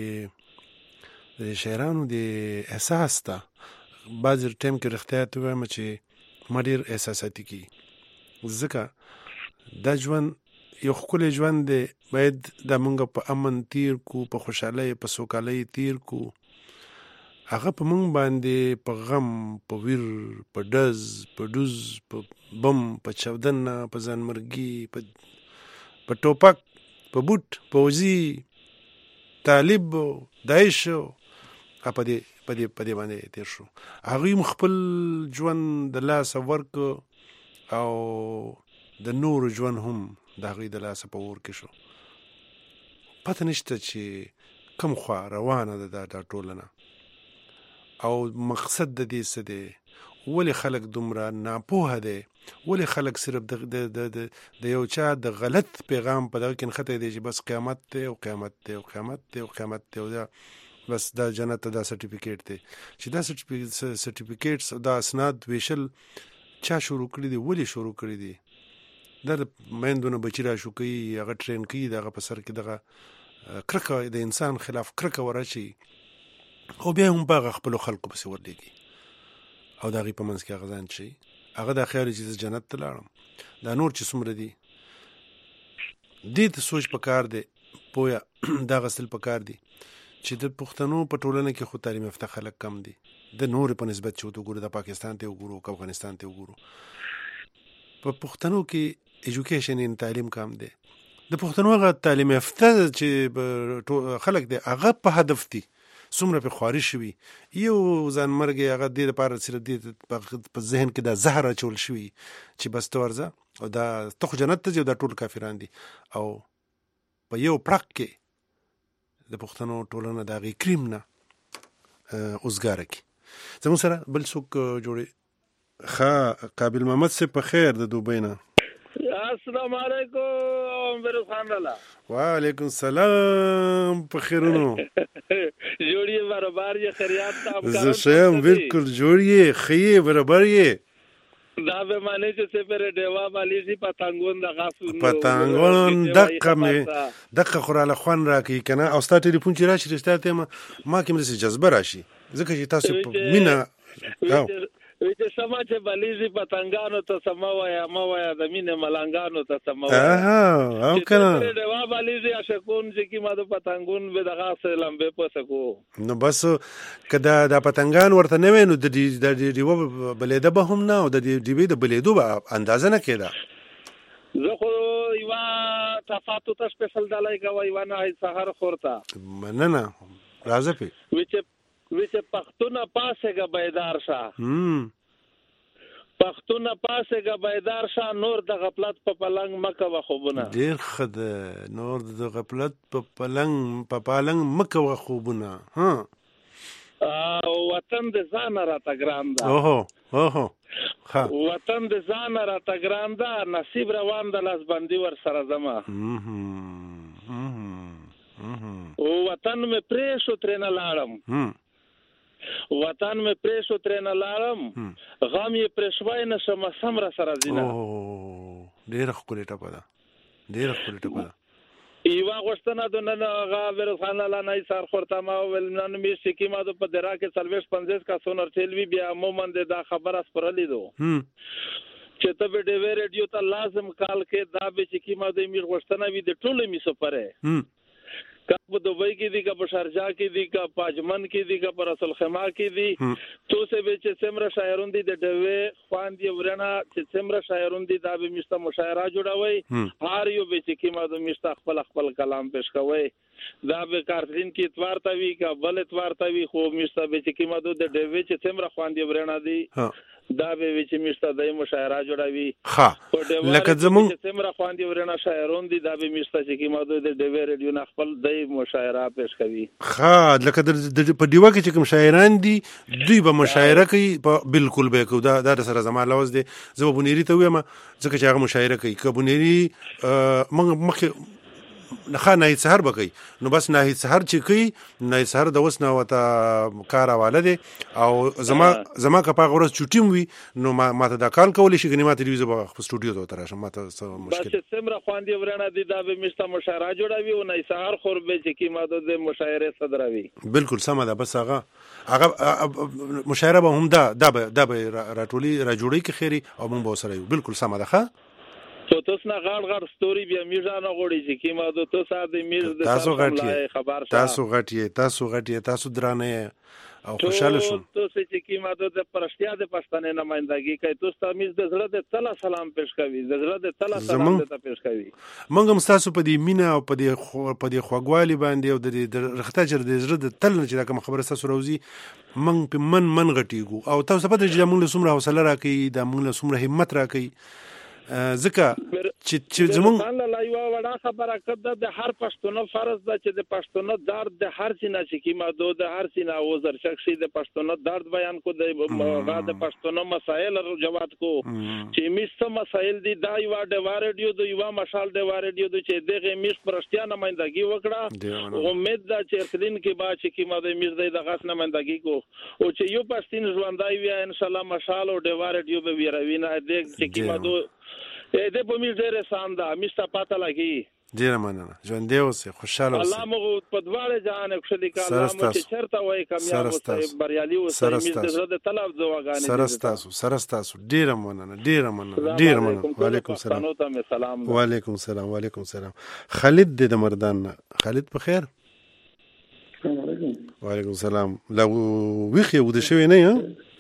د شاعرانو د احساس ته بعضې ټایم کې رښتیا ته وایم چې ما ډېر احساساتي کېږي، ځکه دا ژوند یو ښکلی ژوند دی، باید دا مونږ په امن تیر کو، په خوشحالۍ په سوکالۍ تیر کو. هغه په مونږ باندې په غم، په ویر، په ډز، په ډوز، په بم، په چاودنه، په ځانمرګي، په ټوپک، په بوټ، په وزي، طالب، داعش په دې په دې په دې باندې تیر شو. هغوی هم خپل ژوند د لاسه ورک او د نور ژوند هم د هغوی د لاسه په اور کې شو. پته نشته چې کوم خوا روانه ده دا دا ټولنه او مقصد د دې څه دی، ولې خلک دومره ناپوهه دی، ولې خلک صرف د د یو چا د غلط پیغام په دغه کې نښتی دی چې بس قیامت دی او قیامت دی او قیامت دی او قیامت دی او دا بس دا جنت ته دا سرټیفیکیټ دی. چې دا سرټیفیکیټس او دا اسناد ویشل چا شروع کړي دي، ولې شروع کړي دي؟ دا د میندو نه بچي راشو کوي، هغه ټرین کوي، د هغه په سر کې دغه کرکه د انسان خلاف کرکه ورچي او بیا هم په هغه خپلو خلکو پسې ورلېږي او د هغې په منځ کې هغه ځان چې هغه دا خیال چې زه جنت ته لاړم. دا نور چې څومره دي دې ته سوچ پکار دی، پویه دا غسل پکار دی چې د پښتنو په ټولنه کې خو تعلیم یافته خلک کم دي، د نورو په نسبت چې وګورو، د پاکستان ته وګورو، افغانستان ته وګورو، په پښتنو کې ایجوکیشن ان تعلیم کم دی. د پښتنو هغه تعلیم یافته چې خلک دی هغه په هدف دي، څومره په خواري شوي، یو ځان مرګ هغه دې لپاره صرف دې په ذهن کې دا زهر اچول شوي چې بس ته ورځه او دا ته خو جنت ته ځې او دا ټول کافران دي او په یو پړق کې د پښتنو ټولنه د هغې کریم نه اوزګاره کړي. زموږ سره بل څوک جوړې ښه قابل محمد صاحب په خیر د دوبۍ نه. السلام علیکم فیروز خان لالا. وعلیکم السلام، په خیرونو جوړیے برابر یہ خیریات صاحب کا زه شیم بالکل جوړیے خیے برابر یہ دا به معنی چې سپره دیوا والی سي پتنګون دغه سونو پتنګون دغه مې دغه خوراله خوان راکې کنه او ستا ټلیفون چې راشي رښتا ته ما کوم څه جذبه راشي ځکه چې تاسو مینا او وی چې سما چې بلیزي پتنګانو ته سما وایا ما وایا د مینه ملنګانو ته سما وایا اه او کنه دیوا بلیزي اشکون چې کی ما د پتنګون به دغه سلام به پسکو نو بس کدا د پتنګان ورته نه وینو د دې د دیو بلیده به هم نه او د دې دی د بلیدو به اندازه نه کېده. زه خو یو تفاتو ته سپیشل دلای کوي و نه سحر خورتا مننه راځه په وی چې وی چې پښتون پاسهګه بیدار شه هم پښتون پاسهګه بیدار شه نور د غفلت په پلنګ مکه وخوبونه ډیر خد نور د غفلت په پلنګ په پلنګ مکه وخوبونه ها او وطن د ځان را تګران ده اوهو اوهو ها وطن د ځان را تګران ده نصیب روان د لاس باندې ور سره زما او وطن مې پرې شو ترنه لاړم وطن مې پرې شو ترنه لاړم غم یې پرېښوای نشم سم را سره زینه او ډېر ښکلې ټپه ده ډېر ښکلې ټپه ده ایوا غوښتنه د نن هغه فیروز خان لالا نه سر خورته ما ول نن می سکی ما په درا کې سلويش پنځه کا سونر ټلوي بیا عموما دا خبره سپرلې دو چې ته به ډیوی ریډیو ته لازم کال کې دا به چې کی ما د می غوښتنه وي د ټوله می سفره کا په دوبۍ کې دي کا په شارجه کې دي کا په اجمن کې دي کا په رسول خما کې دي تو سه به چې سمره شاعرون دي د ډوې خوان دي ورنه چې سمره شاعرون دي دا به مشته مشاعره جوړوي هر یو به چې کیما د مشته خپل خپل کلام پیش کوي دا به کارتین کې اتوار تا وی کا بل اتوار تا وی خو مشته به چې کیما د ډوې چې سمره خوان دي ورنه دي دا به چې مشته د مشاعره جوړوي ها لکه زمون سمره خوان دي ورنه شاعرون دي دا به مشته چې کیما د ډوې ریډیو نه خپل د مشاعره پیش کوي ها لکه د په دیوا کې چې کوم شاعران دي دوی به مشاعره کوي بالکل به کو دا د سره زما لوز دي زه بونيري ته وایم ځکه چې هغه مشاعره کوي کبونيري موږ مخ نه خا نه سحر بکی نو بس نه سحر چې کوي نه سحر د وس نه وته کار حواله دي او زما زما کا په غورس چټیم وي نو ما ماته دا کال کولې شي غنیمت ریوز په سټوډیو ته تراشم ماته مشکل بس سمره خواندې ورنه دي دا به مشته مشاعره جوړوي او نه سحر خور به چې کی ماده د مشاعره صدروي بالکل سم ده بس هغه هغه مشاعره به هم دا دا دا راټولي را جوړي کی خيري او مونږ به سره بالکل سم ده ښه تو تاسو نه غړ غړ ستوري بیا میژانه غوړي چې کیما د تو ساده د میز د تاسو غټي خبر تاسو غټي تاسو غټي تاسو درانه او خوشاله شوم تاسو چې کیما د پرشتیا د پښتنې نمائندګي کوي تاسو ته میز د زړه د تل سلام پېښ کوي د زړه د تل سلام ته پېښ کوي مونږ هم تاسو په دې مینا او په دې په دې خوګوالي باندې او د رختاجر د زړه د تل نه چې کوم خبره تاسو روزي مونږ په من من غټيګو او تاسو په دې چې مونږ له سمره حوصله راکې د مونږ له سمره همت راکې ځکه چې چې زمونږ الله لا یو وړا خبره کړه د هر پښتون فرض ده چې د پښتون درد د هر سینه چې کیما دو د هر سینه وزر شخصي د پښتون درد بیان کو د غاده پښتون مسائل جواب کو چې میسته مسائل دي دا یو د وارډیو د یو مشال د وارډیو د چې دغه میس پرشتیا نمائندګي وکړه امید ده چې تلین کې با چې کیما د میس د غاس نمائندګي کو او چې یو پښتون ژوندای وي ان شاء الله مشال او د وارډیو به ویروي نه د چې کیما دو دې په میز ډېر ساندا میسته پاته لګي ډیر مننه ژوند دی اوسه خوشاله اوسه الله مو په دواړه جهان کې خلي کاله مو چې چرته وای کامیاب اوسه بریالي اوسه میز د طلب دواګانې سره تاسو سره تاسو ډیر مننه ډیر مننه ډیر مننه وعلیکم السلام وعلیکم السلام وعلیکم السلام خالد د مردان خالد په خیر وعلیکم السلام لا ویخه ود شوی نه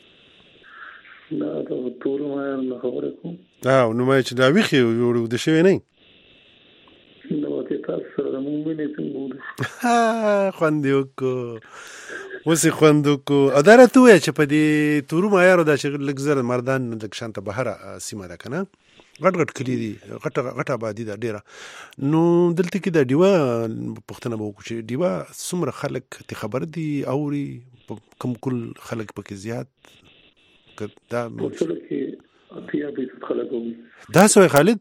دا ټول ما نه خبره کوم دا نو ما چې دا ویخه ود شوی نه نو ته تاسو سره مونږ نه څنګه ها خواندو کو وسی خواندو کو اداره تو چې په دې تورو ما یارو دا چې لګزر مردان د شانته بهره سیمه ده کنه غټ غټ کلی دي غټه غټه آبادی ده ډیره نو دلته کې د دیوا پښتنه بو چې دیوا څومره خلک ته خبر دي اوري کم کل خلک پکې زیات دا ټول کې اتیا به خلک وي دا سوې خالد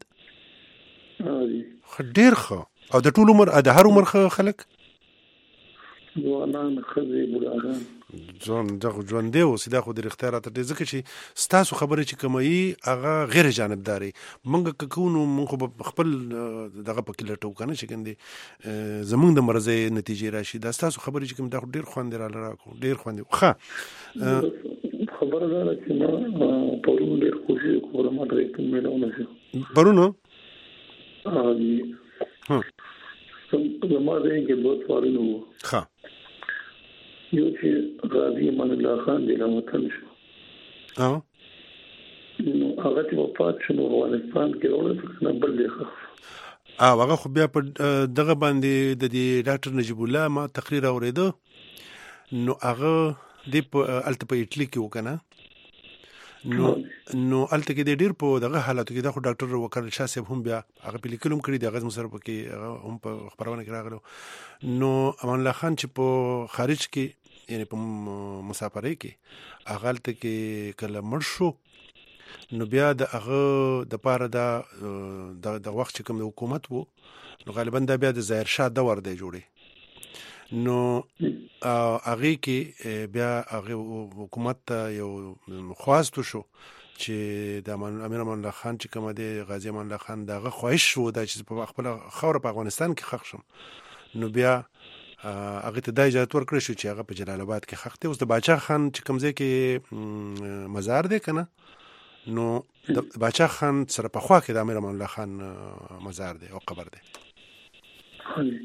ها ډیر خو او د ټول عمر د هر عمر خلک ځوانان خزي بوډاګان ځون دغه ژوند دی او سیده خو د اختیارات د ځکه چې ستاسو خبره چې کومي هغه غیر جانبداري مونږ کوونو مونږ خپل دغه پکې لټو کنه چې ګندې زمونږ د مرزه نتیجې راشي دا ستاسو خبره چې کوم دا ډیر خوند را لراکو ډیر خوند ښه خبره ده چې ما پرون ډیر خوشي کوم ما درې کوم ملونه شو پرونو ها ها زما دې کې دوه سوالونه وو ها یو چې غازی امان الله خان د وطن شو ها نو هغه چې په پاتشنو افغانستان کې راوړل نه بل دی اه هغه خو بیا په دغه باندې د ډاکټر نجیب الله ما تقریر اوریدو نو هغه د په الته په اټلی کې وکنه نو نو الته کې د ډیر په دغه حالاتو کې د خو ډاکټر وکړ شاه صاحب هم بیا هغه په لیکلم کړی د غږ مسر په کې هم په خبرونه کې راغلو نو امان الله خان چې په خارج کې یعنی په مسافرۍ کې هغه الته کې کله مړ شو نو بیا د هغه د پاره د د وخت چې کوم د حکومت وو نو غالبا دا بیا د ظاهر شاه دور دی جوړي نو هغه کې بیا هغه حکومت یو خواست شو چې د امیر امان الله خان چې کوم دی غازی امان الله خان دغه خواهش شو د چې په خپل خاور په افغانستان کې خښ شم نو بیا هغه ته د اجازه ورکړل شو چې هغه په جلال آباد کې خښ ته اوس د باچا خان چې کوم ځای کې مزار دی کنه نو د باچا خان سره په خوا کې د امیر امان الله خان مزار دی او قبر دی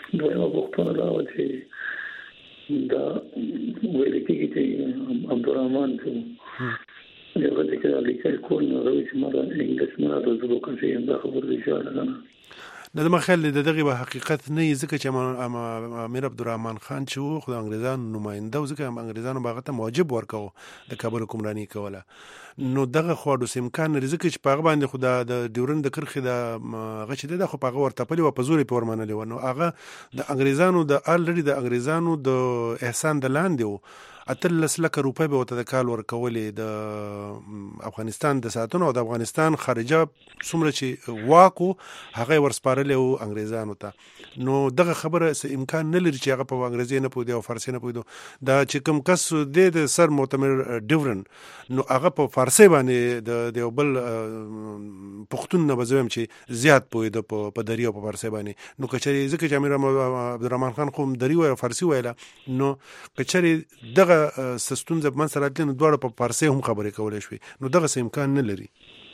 دویمه پوښتنه دا وه چې دا ویل کېږي چې عبدالرحمن چې دغه د کې لیکل کول نو راوي چې ما د انګلیس نه راته زه به کوم شی دا خبره دی انشاءالله که نه نه زما خیال دی د دغې به حقیقت نه وي ځکه چې امیر عبدالرحمن خان چې و خو د انګریزانو نماینده و ځکه انګریزانو به هغه ته موجب ورکوه د کابل حکمراني کوله نو دغه خو اوس امکان لري ځکه چې په هغه باندې خو د ډیورنډ د کرښې د هغه چې دی دا خو په هغه ورتپلې وه په زور یې پې ورمنلې وه نو هغه د انګریزانو د الرډي د انګریزانو د احسان د لاندې و اتلس لکه روپۍ به ورته د کال ورکولې د افغانستان د ساتنو او د افغانستان خارجه څومره چې واک و هغه یې ورسپارلی و انګریزانو ته نو دغه خبره امکان نه لري چې هغه په انګریزي نه پوهېدی او فارسي نه پوهېدو دا چې کوم کس دی د سر معتمر ډیورن نو هغه په فارسي باندې د یو بل پښتون نه به زه وایم چې زیات پوهېده په دري او په فارسي باندې نو که چېرې ځکه چې امیر عبدالرحمن خان خو دري ویل او فارسي ویله نو که چېرې دغه ستونزه په منځ راتلې نو دواړه په فارسي هم خبرې کولی شوې نو دغسې امکان نه لري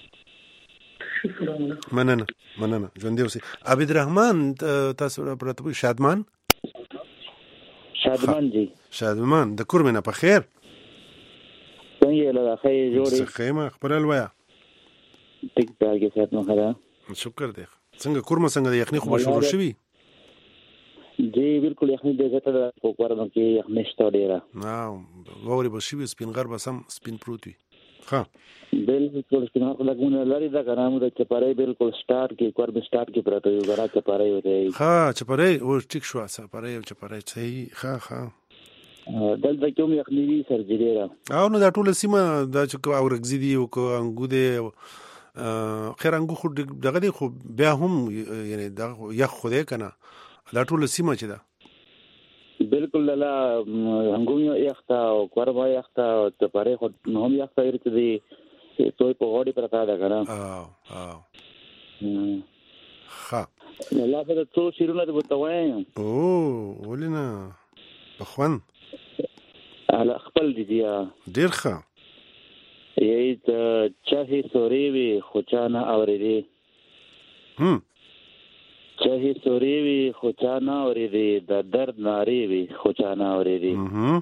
مننه مننه ژوندی اوسئ عبدالرحمن تاسو راته پوه شادمان شادمان جی شادمان د کور مې نه په خیر څنګه یې له ښه یې جوړې ښه یم خپله لویه ټیک ټاک یې صحت مو ښه ده شکر دی څنګه کور مو څنګه د یخني خو به شروع شوي جی بالکل یخني ډېر زیاته ده په کور کې یخني شته ډېره واورې به شوي سپین غر به سم سپین پروت وي ښه بالکل سپین غر خو لږونه لرې ده که نه موږ د چپرۍ بالکل سټارټ کې کور مې سټارټ کې پراته یو ګرا چپرۍ ورته ښه چپرۍ اوس ټیک شوه چپرۍ او چپرۍ صحیح ښه ښه دلته کې هم یخني وي سرجي ډېره او نو دا ټوله سیمه دا چې اورکزي دي او که انګو دی خیر انګو خو دغه دی خو بیا هم یعنی دغه یخ خو دی که نه دا ټوله سیمه چې ده بالکل لاله انګو یخته او کوربه یخته او چپرۍ خو هم یخته ورته دی توی په غوړې پرته ده که نه او او ښه لاله به د څو شعرونه دې ورته وایم او ولې نه په خوند خپل دي دي ډېر ښه یی ته چاهې سورې وي خو چا نه اورېدې هم چاهې سورې وي خو چا نه اورېدې د درد نارې وي خو چا نه اورېدې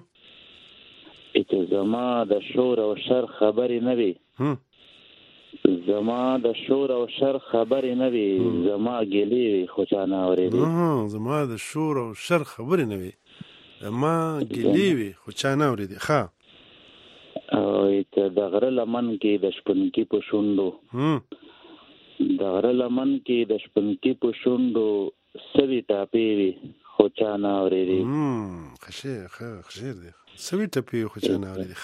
چې زما د شور او شر خبرې نه وي زما د شور او شر خبرې نه وي زما ګیلې وي خو چا نه اورېدې زما د شور او شر خبرې نه وي زما ګیلې وي خو چا نه اورېدې ښه او چې د غره لمن کې د شپونکي په شونډو د غره لمن کې د شپونکي په شونډو سوي ټاپې وي خو چا نه اورېدې ښه شعر ښه شعر دی سوي ټاپې خو چا نه اورېدې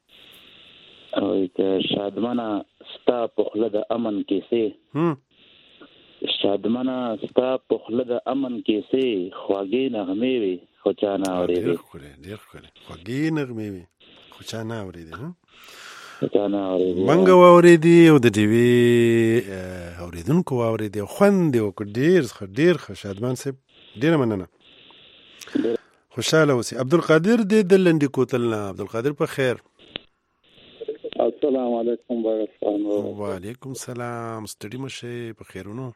ښه او چې شادمنه ستا په خوله د امن کیسې شادمنه ستا په خوله د امن کیسې خوږې نغمې وي خو چا نه اورېدې ډېر ښکلی ډېر ښکلی خوږې نغمې وي خو چا نه اورېدې منګه واورېدې او د ډیوې اورېدونکو واورېدې او خوند یې وکړ ډېر ښه ډېر ښه شادمان صاحب ډېره مننه خوشحاله اوسئ عبدالقادر دی د لنډي کوتل نه عبدالقادر په خیر السلام علیکم وعلیکم السلام ستړي مه شئ په خیرونو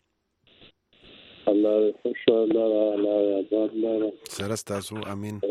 الله خوشحاله الله آباد لره سره ستاسو امین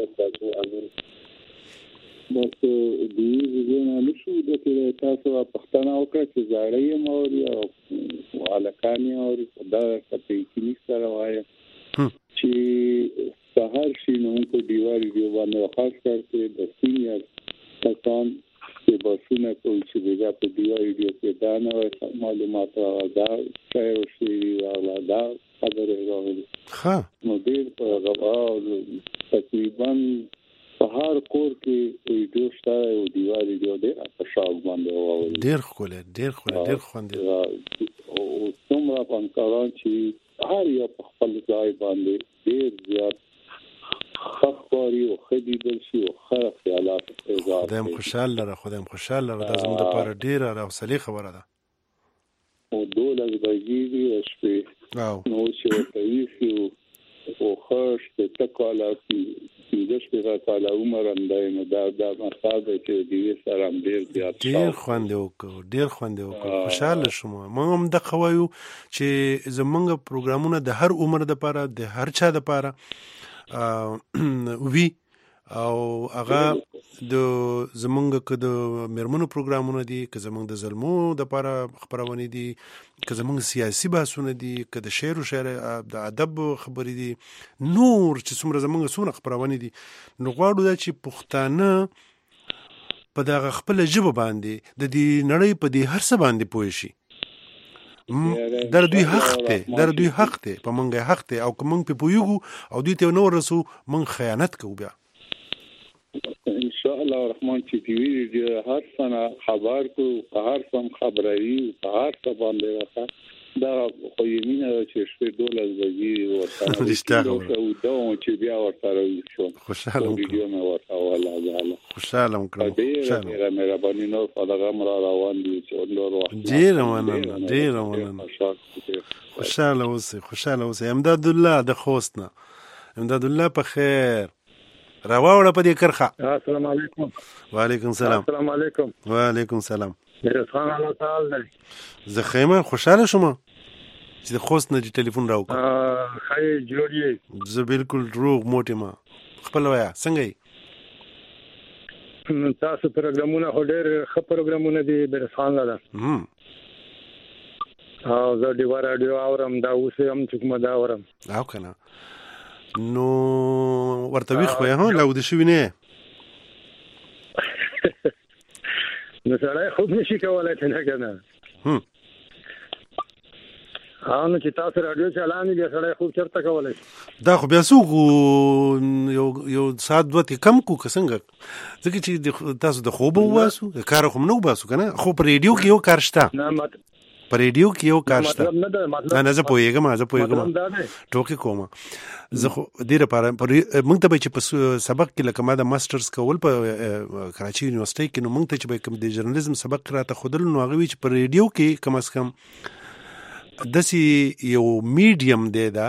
بس دیوی زینا نشو د کې تاسو پښتنه وکړه چې زاړه یې موري او الکانی اوري دا کته کې سره وایي چې سهار شي نو کو دیوالي دی باندې خاص کر د سینیئر کسان چې باسونه کوي چې دا په دیوالي دی کې دا نه معلومات دا شایر شي او دا خبره راغلي ها نو ډیر په غواړو تقریبا په هر کور کې ویډیو شته او دیوالي دی ډېر په شاو باندې وایي ډېر ښکلی ډېر ښکلی ډېر خوند او څومره فنکاران چې هر یو په خپل ځای باندې ډېر زیات خبري او خدیدل شي او خره خیالات ایجاد خدایم خوشحال لره خدایم خوشحال لره دا زموږ لپاره ډېره راوصلې خبره ده او دولس بجې دي شپې نو چې ورته ویښي او خوش ته کاله پنځه شپږ کاله عمر هم دی نو دا د مقصد چې دی سره هم ډیر زیات ډیر خوند وکړو ډیر خوند وکړو خوشاله شوم موږ هم د خوایو چې زمونږ پروګرامونه د هر عمر د لپاره د هر چا د لپاره وی او هغه د زمونږ که د میرمنو پروګرامونه دي که زمونږ د زلمو د لپاره خبرونه دي که زمونږ سیاسي بحثونه دي که د شعر او شعر د ادب خبرې دي نور چې څومره زمونږ څونه خبرونه دي نو غواړو دا چې پښتانه په دغه خپل ژبه باندې د دې نړۍ په دې هر څه باندې پوه شي در دوی حق ته در دوی حق ته په مونږه حق ته او که مونږ په پویګو او دوی ته نو رسو مونږ خیانت کوو بیا ان شاء الله الرحمن چې دی وی هر څنګه خبر کو په هر څم خبري په هر څه باندې راځه دا خو یمینه چې شپې دولس بجې ورته رښتیا او دا چې بیا ورته شو خوشاله ویډیو مې ورته ولا زاله خوشاله کړم خوشاله مهرباني نو په دغه مر روان دي چې نور وخت ډیر مننه ډیر مننه خوشاله اوسه خوشاله اوسه امداد الله د خوستنه امداد الله په خیر راوړه په دې کرخه السلام علیکم وعلیکم السلام السلام علیکم وعلیکم السلام میرز خان الله تعالی زه خیمه خوشاله شوم چې د خوست نه ټلیفون راوکړ ا خای جوړی زه بالکل روغ موټی ما خپل ویا څنګه یې تاسو پروګرامونه هډر خ پروګرامونه دي میرز خان الله هم او زه دی رادیو اورم دا اوس هم چې ما دا اورم او کنه نو ورته وی خو هه لا ود شو نه نو سره خو نشي کولای څنګه کنه هم هانو چې تاسو رادیو چلانې دي سره خو چرته کولای دا خو بیا سو یو یو ساعت دوه کم کو څنګه ځکه چې تاسو د خوب واسو کار خو نو باسو کنه خو په ریډیو کې یو کار شته نه مت په ریډیو کې یو کار شته نه نه زه پوهیږم زه پوهیږم ټوکی کوم زه خو ډیره پاره موږ ته چې په سبق کې لکه ما د ماسترز کول په کراچي یونیورسيټي کې نو موږ ته چې کوم د ژورنالیزم سبق راته خودل نو هغه چې په ریډیو کې کم از کم داسې یو میډیم دی دا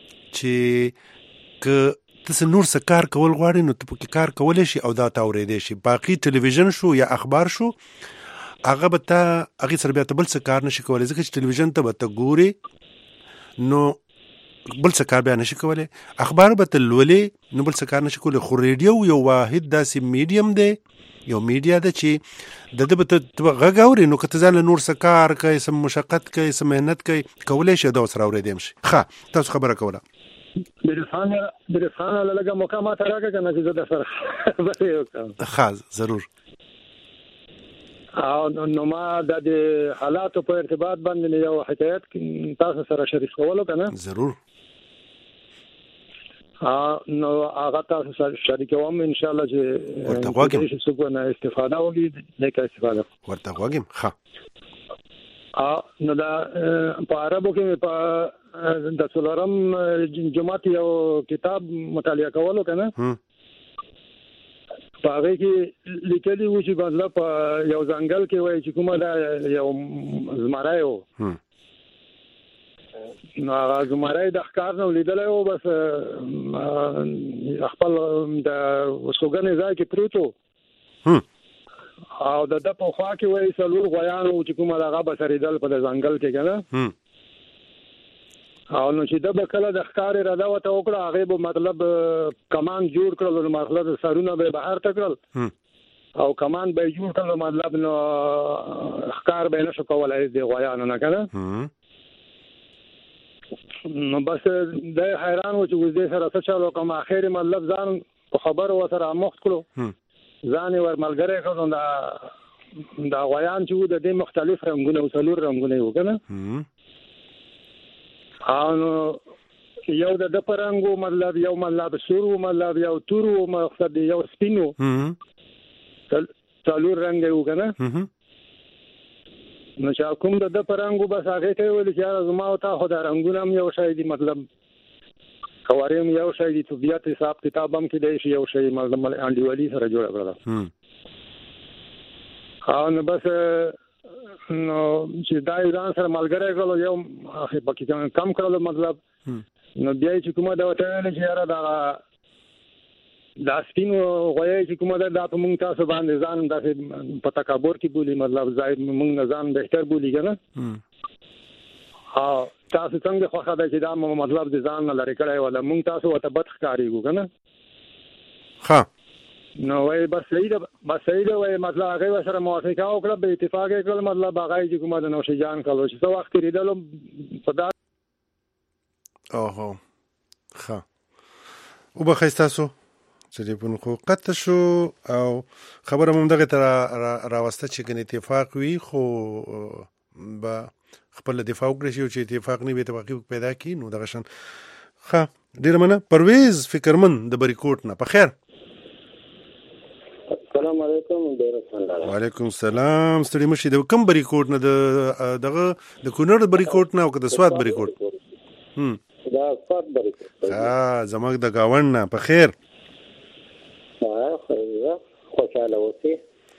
چې که تاسو نور څه کار کول غواړئ نو ته پکې کار کولی شي او دا ته اورېدی شي باقي ټلویزیون شو یا اخبار شو هغه به ته هغې سره بیا ته بل څه کار نشي کولی ځکه چې ټلویزیون ته به ته ګورې نو بل څه کار بیا نشي کولی اخبار به ته لولې نو بل څه کار نشي کولی خو ریډیو یو واحد داسې میډیم دی یو میډیا ده چې د ده به ته غږ اورې نو که ته ځان له نور څه کار کوې څه مشقت کوې څه محنت کوې کولی شي دا ورسره اورېدی شي ښه تاسو خبره کوله برسانه لږه موقع ماته راکړه که نه چې زه در سره خبرې وکړم ښه ضرور او نو ما د حالاتو په ارتباط باندې یو حکایت تاسو سره شریک کولو که نه ضرور نو هغه تاسو سره شریکوم ان شاء الله چې ورته غواګم چې څوک نه استفاده وکړي نه کوي استفاده ورته غواګم ښه ا نو دا په عربو کې په د څلورم جماعت یو کتاب مطالعه کولو کنه په هغه کې لیکلي و چې بدله په یو ځنګل کې وای چې کومه دا یو زمرای و نو هغه زمرای د ښکار نه لیدلای او بس خپل د وسوګنې ځای کې پروتو او د د په خوا کې وای څلور غویان او چې کومه هغه بسریدل په ځنګل کې کنه او نو چې د بکله د ښکار اراده وته وکړه هغه به مطلب کمان جوړ کړل نو مطلب سرونه به بهر تکړل او کمان به جوړ کړل مطلب نو ښکار به نشو کولای د غویانو نه کنه نو بس د حیران و چې وزې سره څه چالو کوم اخر مطلب ځان په خبر و سره مخ کړو ځان ور ملګری کړو دا دا غویان چې د دې مختلف رنگونه او څلور رنگونه و کنه او یو د پرنګو مطلب یو مطلب سورو مطلب یو تورو مقصد یو سپینو څلور رنگ و کنه نو چې کوم د پرنګو بس هغه ته ویل چې زما او تا خو دا رنگونه هم یو شی دي مطلب خواریم یو شی دي طبيعت حساب کتاب هم کې دی یو شی مطلب انډیوالي سره جوړ کړل او نو بس نو چې دا ځان سره ملګری کړو یو پکې کم کړو مطلب نو بیا چې کومه دا وته نه چې یاره دا دا سپینو غوړې چې کومه دا په مونږ تاسو باندې ځان داسې په تکبر کې بولی مطلب زائد مونږ نه ځان بهتر بولی کنه ها تاسو څنګه خو خدای چې دا مطلب د ځان نه لري کړای ولا مونږ تاسو وته بد ښکاریږو کنه ها نو وای بس صحیح ده بس صحیح ده وای مطلب هغه سره موافقه وکړه به اتفاق وکړه مطلب هغه چې کومه د نوش جان کولو چې څو وخت ریدلو په دا اوه ها وبخښتاسو چې په نو قطه شو او خبره مونږ دغه تر راوسته چې کنه اتفاق وي خو با خپل دفاع وکړي چې اتفاق نه وي توقع پیدا کی نو دغه شان ها ډیر منه پرویز فکرمن د بریکوټ نه په خیر السلام علیکم وعلیکم السلام ستړي مشي د کوم بریکوټ نه د دغه د کونړ بریکوټ نه او د سواد بریکوټ هم دا سواد بریکوټ ها زموږ د گاوند نه په خیر ها خیر خوشاله اوسئ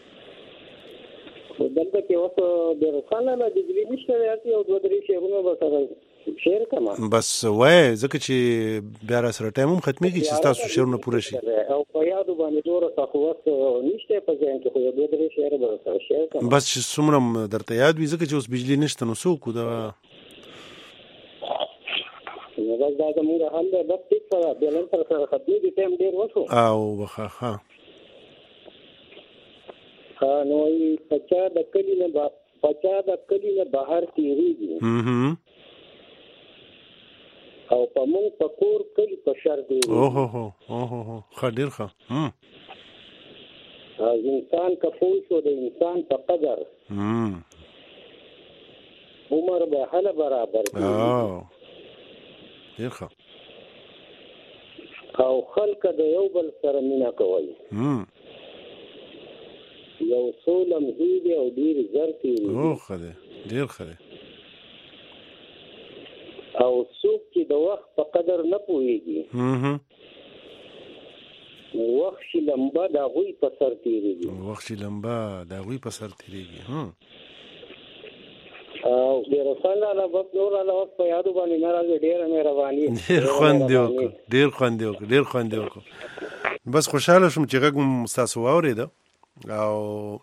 دلته کې اوس د رسانه نه د دې نشته راځي او دوه درې شیرونه به شیر کما بس وای ځکه چې بیا را سره ټایم هم ختمي کی چې تاسو شیرونه پوره شي او په یادو باندې ډوره تخوت نشته په ځین کې خو دوه درې شیر به سره شیر کما بس چې څومره درته یاد وي ځکه چې اوس بجلی نشته نو څوک دا نو بس دا د موږ حل ده بس ټیک سره بلن سره سره ختمي دي ټایم ډیر وشو او وخه ها ها نو ای پچا د کلی نه پچا د کلی نه بهر تیریږي هم او په مونږ په کور کلی په شر دی او هو هو او هو خډیر ښه هم انسان کفول شو د انسان په قدر هم عمر به حل برابر دی او ډیر ښه او خلک د یو بل سره مینا کوي هم یو سولم هیږي او ډیر زر تیری او خله ډیر خله او څوک چې د وخت په قدر نه پوهیږي هم وخت شي لمبا د غوي په سر تیریږي وخت شي لمبا د غوي په سر تیریږي هم او د رسول الله په نور الله په یادو باندې ناراضه ډیر مهرباني ډیر خوند دی ډیر خوند دی ډیر خوند دی بس خوشاله شوم چې غږ مستاسو اورید او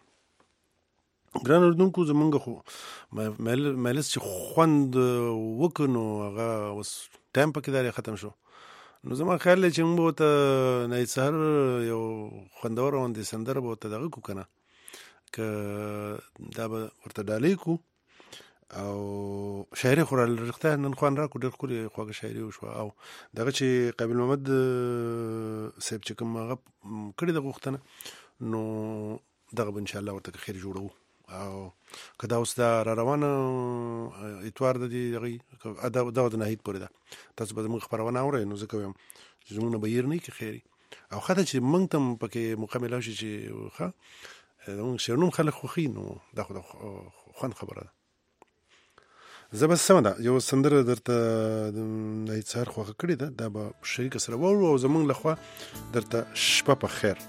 ګران اردوونکو زمونږ خو مجلس چې خوند وکړو هغه اوس ټایم پکې داري ختم شو نو زما خیال دی چې موږ ته نه سهار یو خوندور باندې سندره به ته دغه کو کنه که دا به ورته ډالې کو او شاعري خو رښتیا نن خوان را کو ډېر ښکلې خواږه شاعري وشوه او دغه چې قابل محمد صاحب چې کوم هغه کړي د غوښتنه نو دغه ان شاء الله ورته خیر جوړو او کدا اوس دا را روانه اتوار د دې ادا د نهید پورې ده تاسو به موږ خبرونه اورئ نو ځکه وایم چې موږ نه بهیر نه کی خیری او خاطر چې موږ تم پکې مکمل شي چې ښه موږ شرنوم خلک خوخي نو دا خو خوان خبره ده زبر سم ده یو سندره درته نه څار خوخه کړی ده دا به شریک سره وو او زمونږ لخوا درته شپه په خیر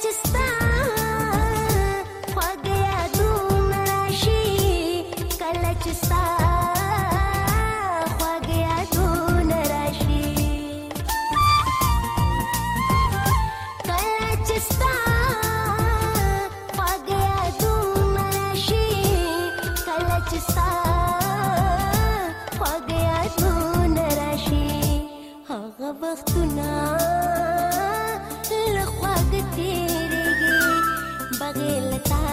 वक्तुना लखवाग तेरेगी बगैर